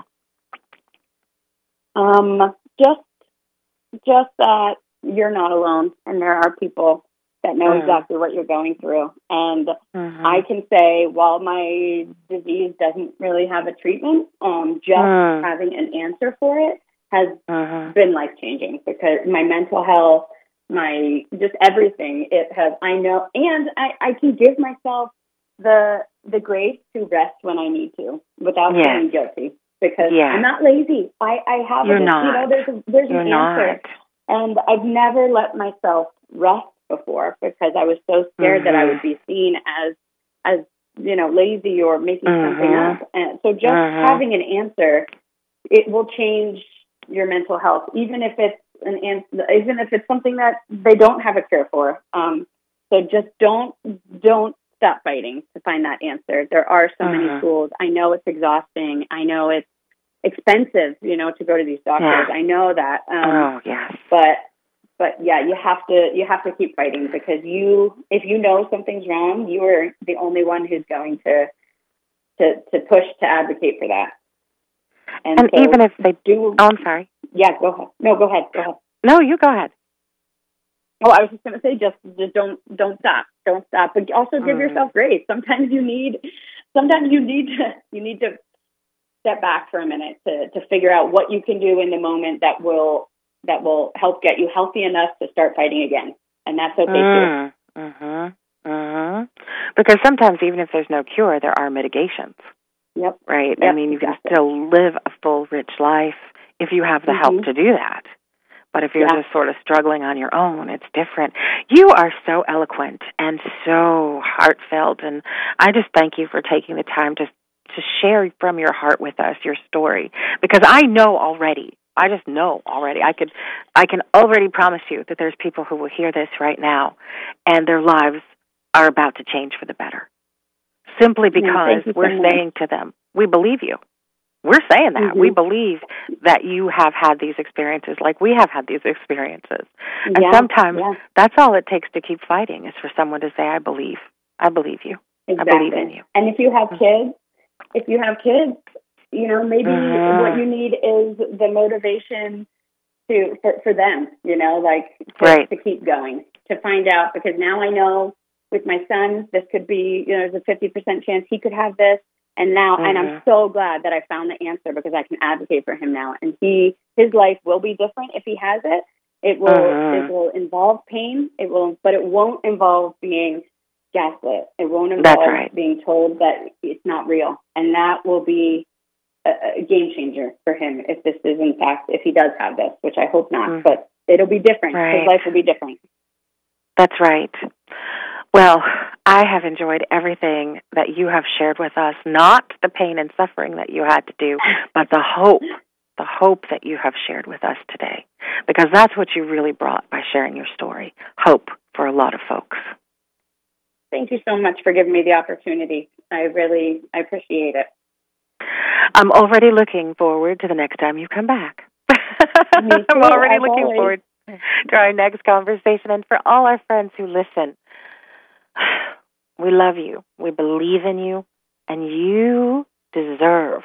Um, just, just that you're not alone, and there are people that know mm. exactly what you're going through. And mm-hmm. I can say, while my disease doesn't really have a treatment, um, just mm. having an answer for it has mm-hmm. been life-changing, because my mental health, my just everything, it has, I know, and I, I can give myself the the grace to rest when I need to without yes. feeling guilty, because yes. I'm not lazy. I, I have You're a, not. you know, there's, a, there's You're an not. answer. And I've never let myself rest before, because I was so scared mm-hmm. that I would be seen as, as you know, lazy or making mm-hmm. something up. And so just mm-hmm. having an answer, it will change your mental health, even if it's an even if it's something that they don't have a cure for. Um, so just don't don't stop fighting to find that answer. There are so mm-hmm. many tools. I know it's exhausting. I know it's expensive, you know, to go to these doctors. Yeah. I know that. Um, oh yes. But but yeah, you have to you have to keep fighting, because you if you know something's wrong, you are the only one who's going to to to push to advocate for that. And, and so even if they do, oh, I'm sorry. Yeah, go ahead. No, go ahead. Go ahead. No, you go ahead. Oh, I was just going to say, just, just don't don't stop, don't stop, but also give mm. yourself grace. Sometimes you need, sometimes you need to you need to step back for a minute to to figure out what you can do in the moment that will that will help get you healthy enough to start fighting again, and that's okay mm. too. Mm-hmm. Mm-hmm. Because sometimes, even if there's no cure, there are mitigations. Yep. Right. Yep, I mean, you exactly. can still live a full, rich life if you have the mm-hmm. help to do that. But if you're yeah. just sort of struggling on your own, it's different. You are so eloquent and so heartfelt, and I just thank you for taking the time to to share from your heart with us your story, because I know already, I just know already, I could, I can already promise you that there's people who will hear this right now, and their lives are about to change for the better. Simply because no, we're so saying to them, we believe you. We're saying that. Mm-hmm. We believe that you have had these experiences like we have had these experiences. And yeah, sometimes yeah. that's all it takes to keep fighting, is for someone to say, I believe. I believe you. Exactly. I believe in you. And if you have kids, if you have kids, you know, maybe mm-hmm. what you need is the motivation to for, for them, you know, like to, right. to keep going, to find out, because now I know with my son, this could be, you know, there's a fifty percent chance he could have this. And now, mm-hmm. and I'm so glad that I found the answer, because I can advocate for him now. And he, his life will be different if he has it. It will, mm-hmm. it will involve pain. It will, but it won't involve being gaslit. It won't involve right. being told that it's not real. And that will be a, a game changer for him if this is, in fact, if he does have this, which I hope not. Mm-hmm. But it'll be different. Right. His life will be different. That's right. Well, I have enjoyed everything that you have shared with us, not the pain and suffering that you had to do, but the hope, the hope that you have shared with us today, because that's what you really brought by sharing your story, hope for a lot of folks. Thank you so much for giving me the opportunity. I really, I appreciate it. I'm already looking forward to the next time you come back. I'm already looking always. forward to our next conversation. And for all our friends who listen, we love you, we believe in you, and you deserve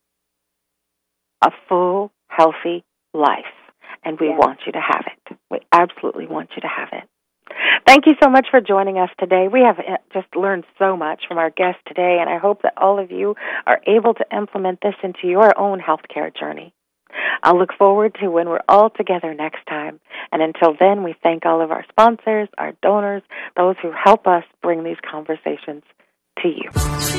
a full, healthy life, and we yes. want you to have it. We absolutely want you to have it. Thank you so much for joining us today. We have just learned so much from our guest today, and I hope that all of you are able to implement this into your own healthcare journey. I'll look forward to when we're all together next time. And until then, we thank all of our sponsors, our donors, those who help us bring these conversations to you.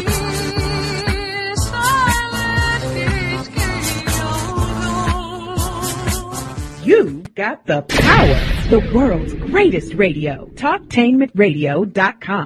You got the power. The world's greatest radio. talk tainment radio dot com.